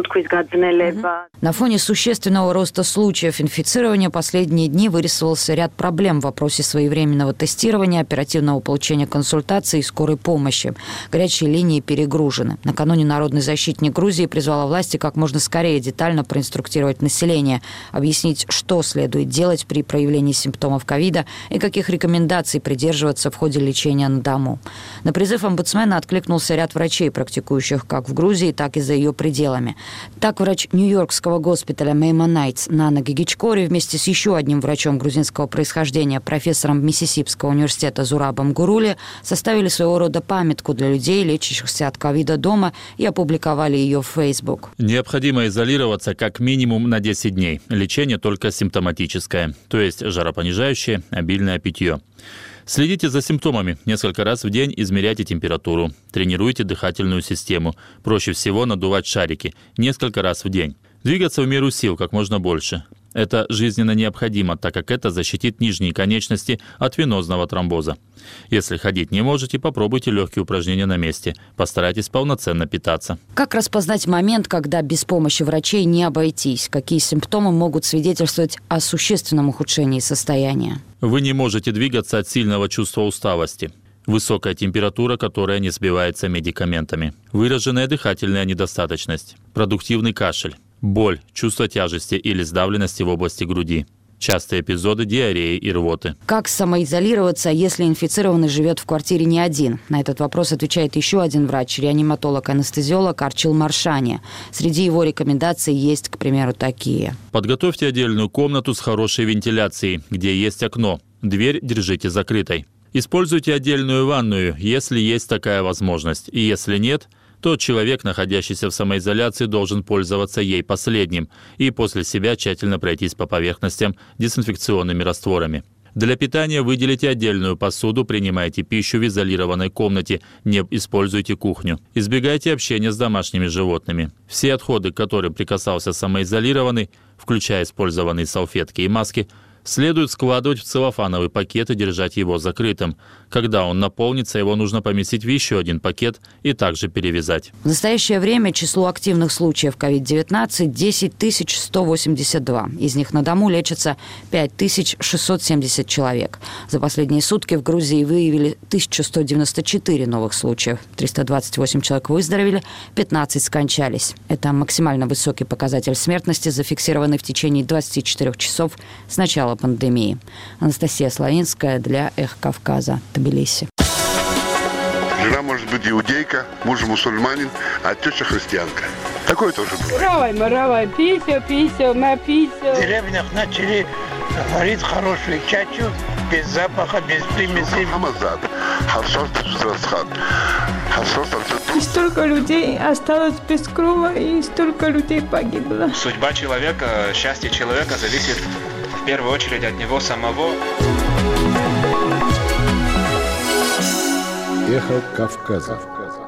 На фоне существенного роста случаев инфицирования последние дни вырисовался ряд проблем в вопросе своевременного тестирования, оперативного получения консультаций и скорой помощи. Горячие линии перегружены. Накануне народный защитник Грузии призвала власти как можно скорее детально проинструктировать население, объяснить, что следует делать при проявлении симптомов ковида и каких рекомендаций придерживаться в ходе лечения на дому. На призыв омбудсмена откликнулся ряд врачей, практикующих как в Грузии, так и за ее пределами. Так, врач Нью-Йоркского госпиталя Мейма Найтс Нана Гигичкори вместе с еще одним врачом грузинского происхождения, профессором Миссисипского университета Зурабом Гурули, составили своего рода памятку для людей, лечащихся от ковида дома, и опубликовали ее в Facebook. Необходимо изолироваться как минимум на 10 дней. Лечение только симптоматическое, то есть жаропонижающее, обильное питье. Следите за симптомами. Несколько раз в день измеряйте температуру. Тренируйте дыхательную систему. Проще всего надувать шарики. Несколько раз в день. Двигаться в меру сил как можно больше. Это жизненно необходимо, так как это защитит нижние конечности от венозного тромбоза. Если ходить не можете, попробуйте легкие упражнения на месте. Постарайтесь полноценно питаться. Как распознать момент, когда без помощи врачей не обойтись? Какие симптомы могут свидетельствовать о существенном ухудшении состояния? Вы не можете двигаться от сильного чувства усталости. Высокая температура, которая не сбивается медикаментами. Выраженная дыхательная недостаточность. Продуктивный кашель. Боль, чувство тяжести или сдавленности в области груди. Частые эпизоды диареи и рвоты. Как самоизолироваться, если инфицированный живет в квартире не один? На этот вопрос отвечает еще один врач, реаниматолог-анестезиолог Арчил Маршани. Среди его рекомендаций есть, к примеру, такие. Подготовьте отдельную комнату с хорошей вентиляцией, где есть окно. Дверь держите закрытой. Используйте отдельную ванную, если есть такая возможность. И если нет, то человек, находящийся в самоизоляции, должен пользоваться ей последним и после себя тщательно пройтись по поверхностям дезинфекционными растворами. Для питания выделите отдельную посуду, принимайте пищу в изолированной комнате, не используйте кухню. Избегайте общения с домашними животными. Все отходы, к которым прикасался самоизолированный, включая использованные салфетки и маски, следует складывать в целлофановый пакет и держать его закрытым. Когда он наполнится, его нужно поместить в еще один пакет и также перевязать. В настоящее время число активных случаев COVID-19 – 10 182. Из них на дому лечатся 5670 человек. За последние сутки в Грузии выявили 1194 новых случаев. 328 человек выздоровели, 15 скончались. Это максимально высокий показатель смертности, зафиксированный в течение 24 часов с начала пандемии. Анастасия Славинская для «Эхо Кавказа», Тбилиси. Жена может быть иудейка, муж мусульманин, а теща христианка. Такое тоже бывает. Равай, пися, напися. В деревнях начали варить хорошую чачу, без запаха, без примесей. И столько людей осталось без крова, и столько людей погибло. Судьба человека, счастье человека зависит в первую очередь от него самого. Эхо Кавказа.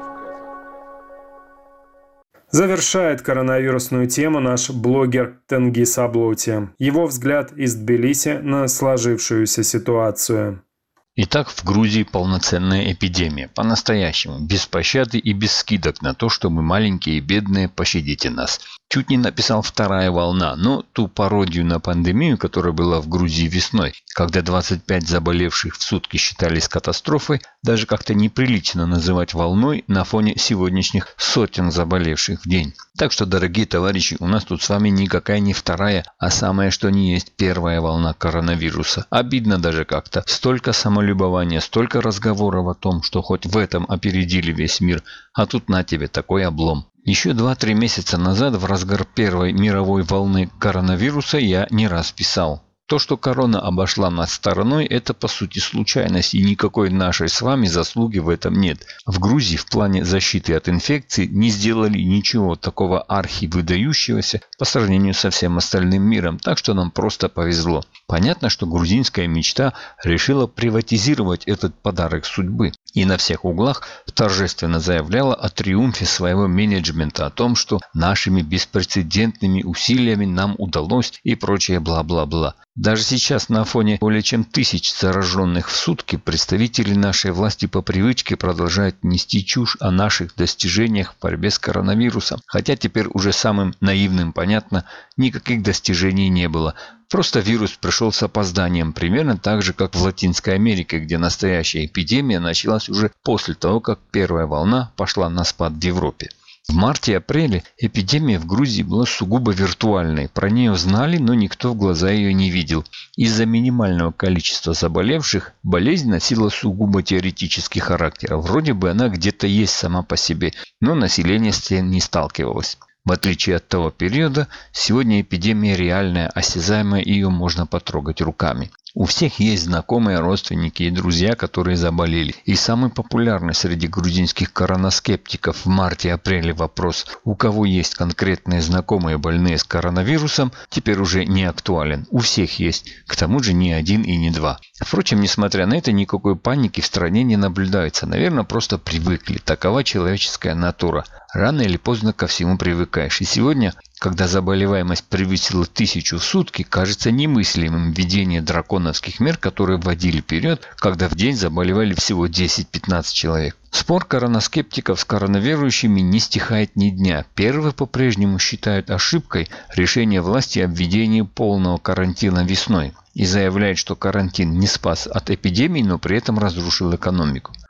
Завершает коронавирусную тему наш блогер Тенгиз Аблоти. Его взгляд из Тбилиси на сложившуюся ситуацию. Итак, в Грузии полноценная эпидемия. По-настоящему. Без пощады и без скидок на то, что мы маленькие и бедные, пощадите нас. Чуть не написал «вторая волна», но ту пародию на пандемию, которая была в Грузии весной, когда 25 заболевших в сутки считались катастрофой, даже как-то неприлично называть волной на фоне сегодняшних сотен заболевших в день. Так что, дорогие товарищи, у нас тут с вами никакая не вторая, а самая что ни есть первая волна коронавируса. Обидно даже как-то. Столько самолюбования, столько разговоров о том, что хоть в этом опередили весь мир, а тут на тебе такой облом. Еще 2-3 месяца назад, в разгар первой мировой волны коронавируса, я не раз писал. То, что корона обошла нас стороной, это по сути случайность, и никакой нашей с вами заслуги в этом нет. В Грузии в плане защиты от инфекции не сделали ничего такого архивыдающегося по сравнению со всем остальным миром, так что нам просто повезло. Понятно, что грузинская мечта решила приватизировать этот подарок судьбы и на всех углах торжественно заявляла о триумфе своего менеджмента, о том, что нашими беспрецедентными усилиями нам удалось и прочее бла-бла-бла. Даже сейчас на фоне более чем 1000 зараженных в сутки представители нашей власти по привычке продолжают нести чушь о наших достижениях в борьбе с коронавирусом. Хотя теперь уже самым наивным понятно, никаких достижений не было. Просто вирус пришел с опозданием, примерно так же, как в Латинской Америке, где настоящая эпидемия началась уже после того, как первая волна пошла на спад в Европе. В марте-апреле эпидемия в Грузии была сугубо виртуальной. Про нее знали, но никто в глаза ее не видел. Из-за минимального количества заболевших болезнь носила сугубо теоретический характер. Вроде бы она где-то есть сама по себе, но население с ней не сталкивалось. В отличие от того периода, сегодня эпидемия реальная, осязаемая, и ее можно потрогать руками. У всех есть знакомые, родственники и друзья, которые заболели. И самый популярный среди грузинских коронаскептиков в марте-апреле вопрос, у кого есть конкретные знакомые больные с коронавирусом, теперь уже не актуален. У всех есть. К тому же не один и не два. Впрочем, несмотря на это, никакой паники в стране не наблюдается. Наверное, просто привыкли. Такова человеческая натура. Рано или поздно ко всему привыкаешь. И сегодня, когда заболеваемость превысила 1000 в сутки, кажется немыслимым введение драконовских мер, которые вводили вперед, когда в день заболевали всего 10-15 человек. Спор коронаскептиков с коронаверующими не стихает ни дня. Первые по-прежнему считают ошибкой решение власти о введении полного карантина весной и заявляют, что карантин не спас от эпидемии, но при этом разрушил экономику.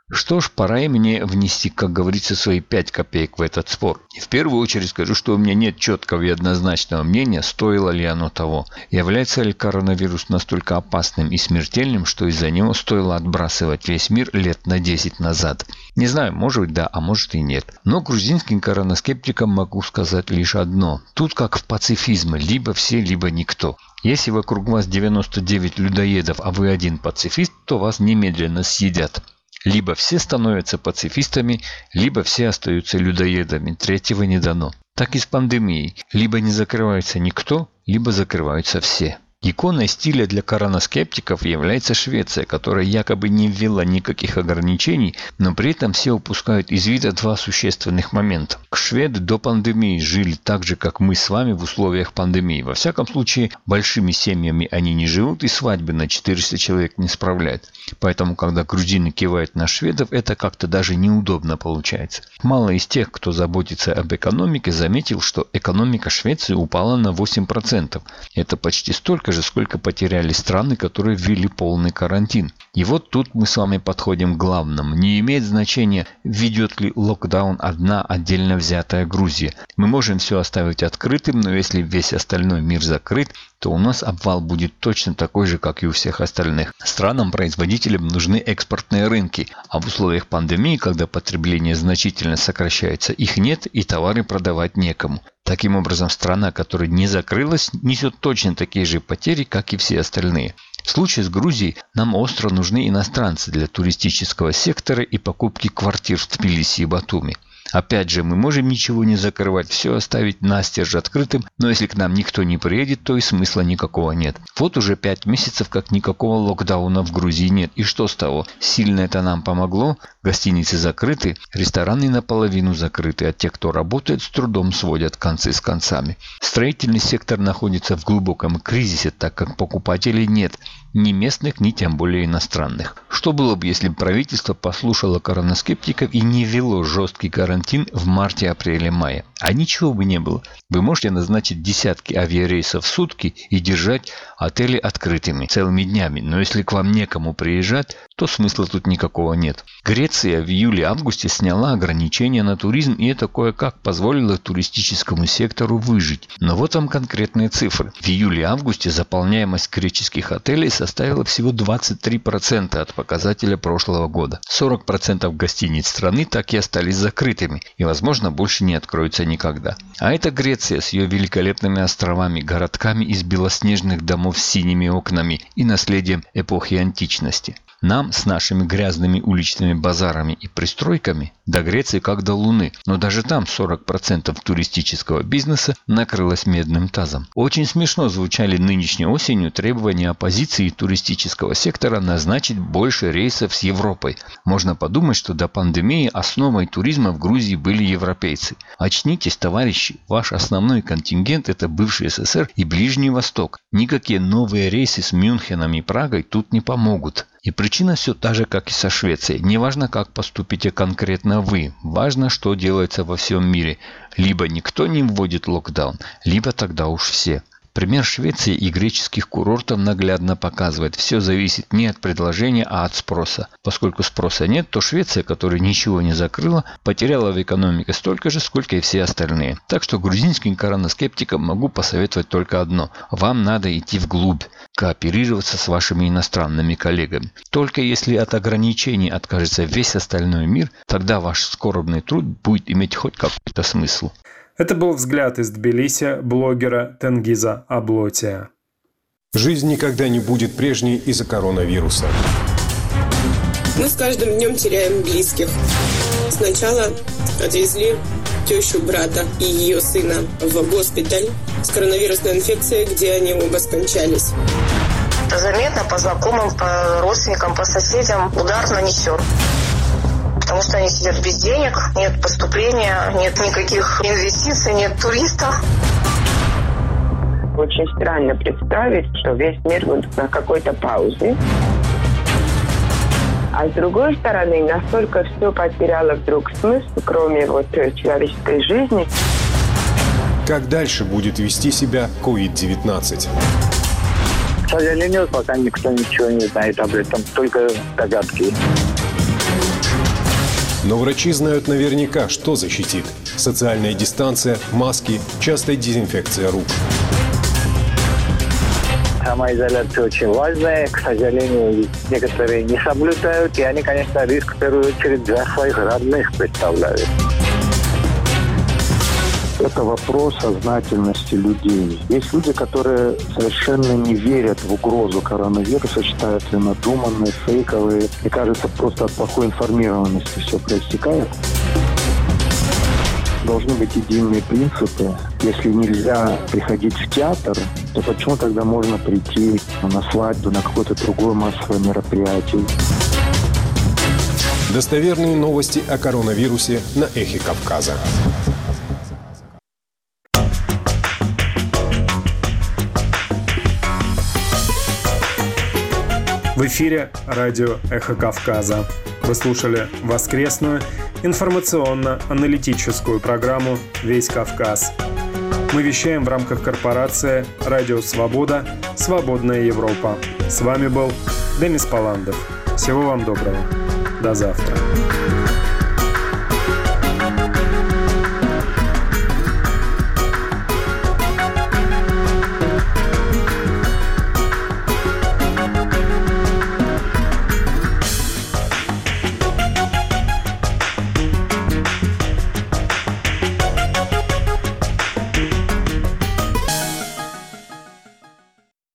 Что ж, пора и мне внести, как говорится, свои 5 копеек в этот спор. И в первую очередь скажу, что у меня нет четкого и однозначного мнения, стоило ли оно того. Является ли коронавирус настолько опасным и смертельным, что из-за него стоило отбрасывать весь мир лет на 10 назад? Не знаю, может быть да, а может и нет. Но грузинским коронаскептикам могу сказать лишь одно. Тут как в пацифизме, либо все, либо никто. Если вокруг вас 99 людоедов, а вы один пацифист, то вас немедленно съедят. Либо все становятся пацифистами, либо все остаются людоедами. Третьего не дано. Так и с пандемией. Либо не закрывается никто, либо закрываются все. Иконой стиля для коронаскептиков является Швеция, которая якобы не ввела никаких ограничений, но при этом все упускают из вида 2 существенных момента. Шведы до пандемии жили так же, как мы с вами в условиях пандемии. Во всяком случае, большими семьями они не живут и свадьбы на 400 человек не справляют. Поэтому, когда грузины кивают на шведов, это как-то даже неудобно получается. Мало из тех, кто заботится об экономике, заметил, что экономика Швеции упала на 8%. Это почти столько же, сколько потеряли страны, которые ввели полный карантин. И вот тут мы с вами подходим к главному. Не имеет значения, ведет ли локдаун одна отдельно взятая Грузия. Мы можем все оставить открытым, но если весь остальной мир закрыт, то у нас обвал будет точно такой же, как и у всех остальных. Странам-производителям нужны экспортные рынки, а в условиях пандемии, когда потребление значительно сокращается, их нет и товары продавать некому. Таким образом, страна, которая не закрылась, несет точно такие же потери, как и все остальные. В случае с Грузией нам остро нужны иностранцы для туристического сектора и покупки квартир в Тбилиси и Батуми. Опять же, мы можем ничего не закрывать, все оставить настежь открытым, но если к нам никто не приедет, то и смысла никакого нет. Вот уже 5 месяцев, как никакого локдауна в Грузии нет. И что с того? Сильно это нам помогло? Гостиницы закрыты, рестораны наполовину закрыты, а те, кто работает, с трудом сводят концы с концами. Строительный сектор находится в глубоком кризисе, так как покупателей нет. Ни местных, ни тем более иностранных. Что было бы, если бы правительство послушало коронаскептиков и не ввело жесткий карантин в марте, апреле, мае? А ничего бы не было. Вы можете назначить десятки авиарейсов в сутки и держать отели открытыми целыми днями. Но если к вам некому приезжать, то смысла тут никакого нет. Греция в июле-августе сняла ограничения на туризм, и это кое-как позволило туристическому сектору выжить. Но вот вам конкретные цифры. В июле-августе заполняемость греческих отелей составила всего 23% от показателя прошлого года. 40% гостиниц страны так и остались закрытыми, и, возможно, больше не откроются никогда. А это Греция с ее великолепными островами, городками из белоснежных домов с синими окнами и наследием эпохи античности. Нам с нашими грязными уличными базарами и пристройками до Греции как до Луны, но даже там 40% туристического бизнеса накрылось медным тазом. Очень смешно звучали нынешней осенью требования оппозиции и туристического сектора назначить больше рейсов с Европой. Можно подумать, что до пандемии основой туризма в Грузии были европейцы. Очнитесь, товарищи, ваш основной контингент – это бывший СССР и Ближний Восток. Никакие новые рейсы с Мюнхеном и Прагой тут не помогут. И причина все та же, как и со Швецией. Не важно, как поступите конкретно вы. Важно, что делается во всем мире. Либо никто не вводит локдаун, либо тогда уж все. Пример Швеции и греческих курортов наглядно показывает, все зависит не от предложения, а от спроса. Поскольку спроса нет, то Швеция, которая ничего не закрыла, потеряла в экономике столько же, сколько и все остальные. Так что грузинским коронаскептикам могу посоветовать только одно. Вам надо идти вглубь, кооперироваться с вашими иностранными коллегами. Только если от ограничений откажется весь остальной мир, тогда ваш скорбный труд будет иметь хоть какой-то смысл. Это был взгляд из Тбилиси блогера Тенгиза Аблотия. Жизнь никогда не будет прежней из-за коронавируса. Мы с каждым днем теряем близких. Сначала отвезли тещу брата и ее сына в госпиталь с коронавирусной инфекцией, где они оба скончались. Заметно по знакомым, по родственникам, по соседям удар нанесен. Потому что они сидят без денег, нет поступления, нет никаких инвестиций, нет туристов. Очень странно представить, что весь мир будет на какой-то паузе. А с другой стороны, настолько все потеряло вдруг смысл, кроме человеческой жизни. Как дальше будет вести себя COVID-19? К сожалению, пока никто ничего не знает об этом, только догадки. Но врачи знают наверняка, что защитит. Социальная дистанция, маски, частая дезинфекция рук. Самоизоляция очень важная. К сожалению, некоторые не соблюдают. И они, конечно, риск в первую очередь для своих родных представляют. Это вопрос сознательности людей. Есть люди, которые совершенно не верят в угрозу коронавируса, считают ее надуманной, фейковой. И кажется, просто от плохой информированности все проистекает. Должны быть единые принципы. Если нельзя приходить в театр, то почему тогда можно прийти на свадьбу, на какое-то другое массовое мероприятие? Достоверные новости о коронавирусе на Эхе Кавказа. В эфире радио «Эхо Кавказа». Вы слушали воскресную информационно-аналитическую программу «Весь Кавказ». Мы вещаем в рамках корпорации «Радио Свобода. Свободная Европа». С вами был Демис Паландов. Всего вам доброго. До завтра.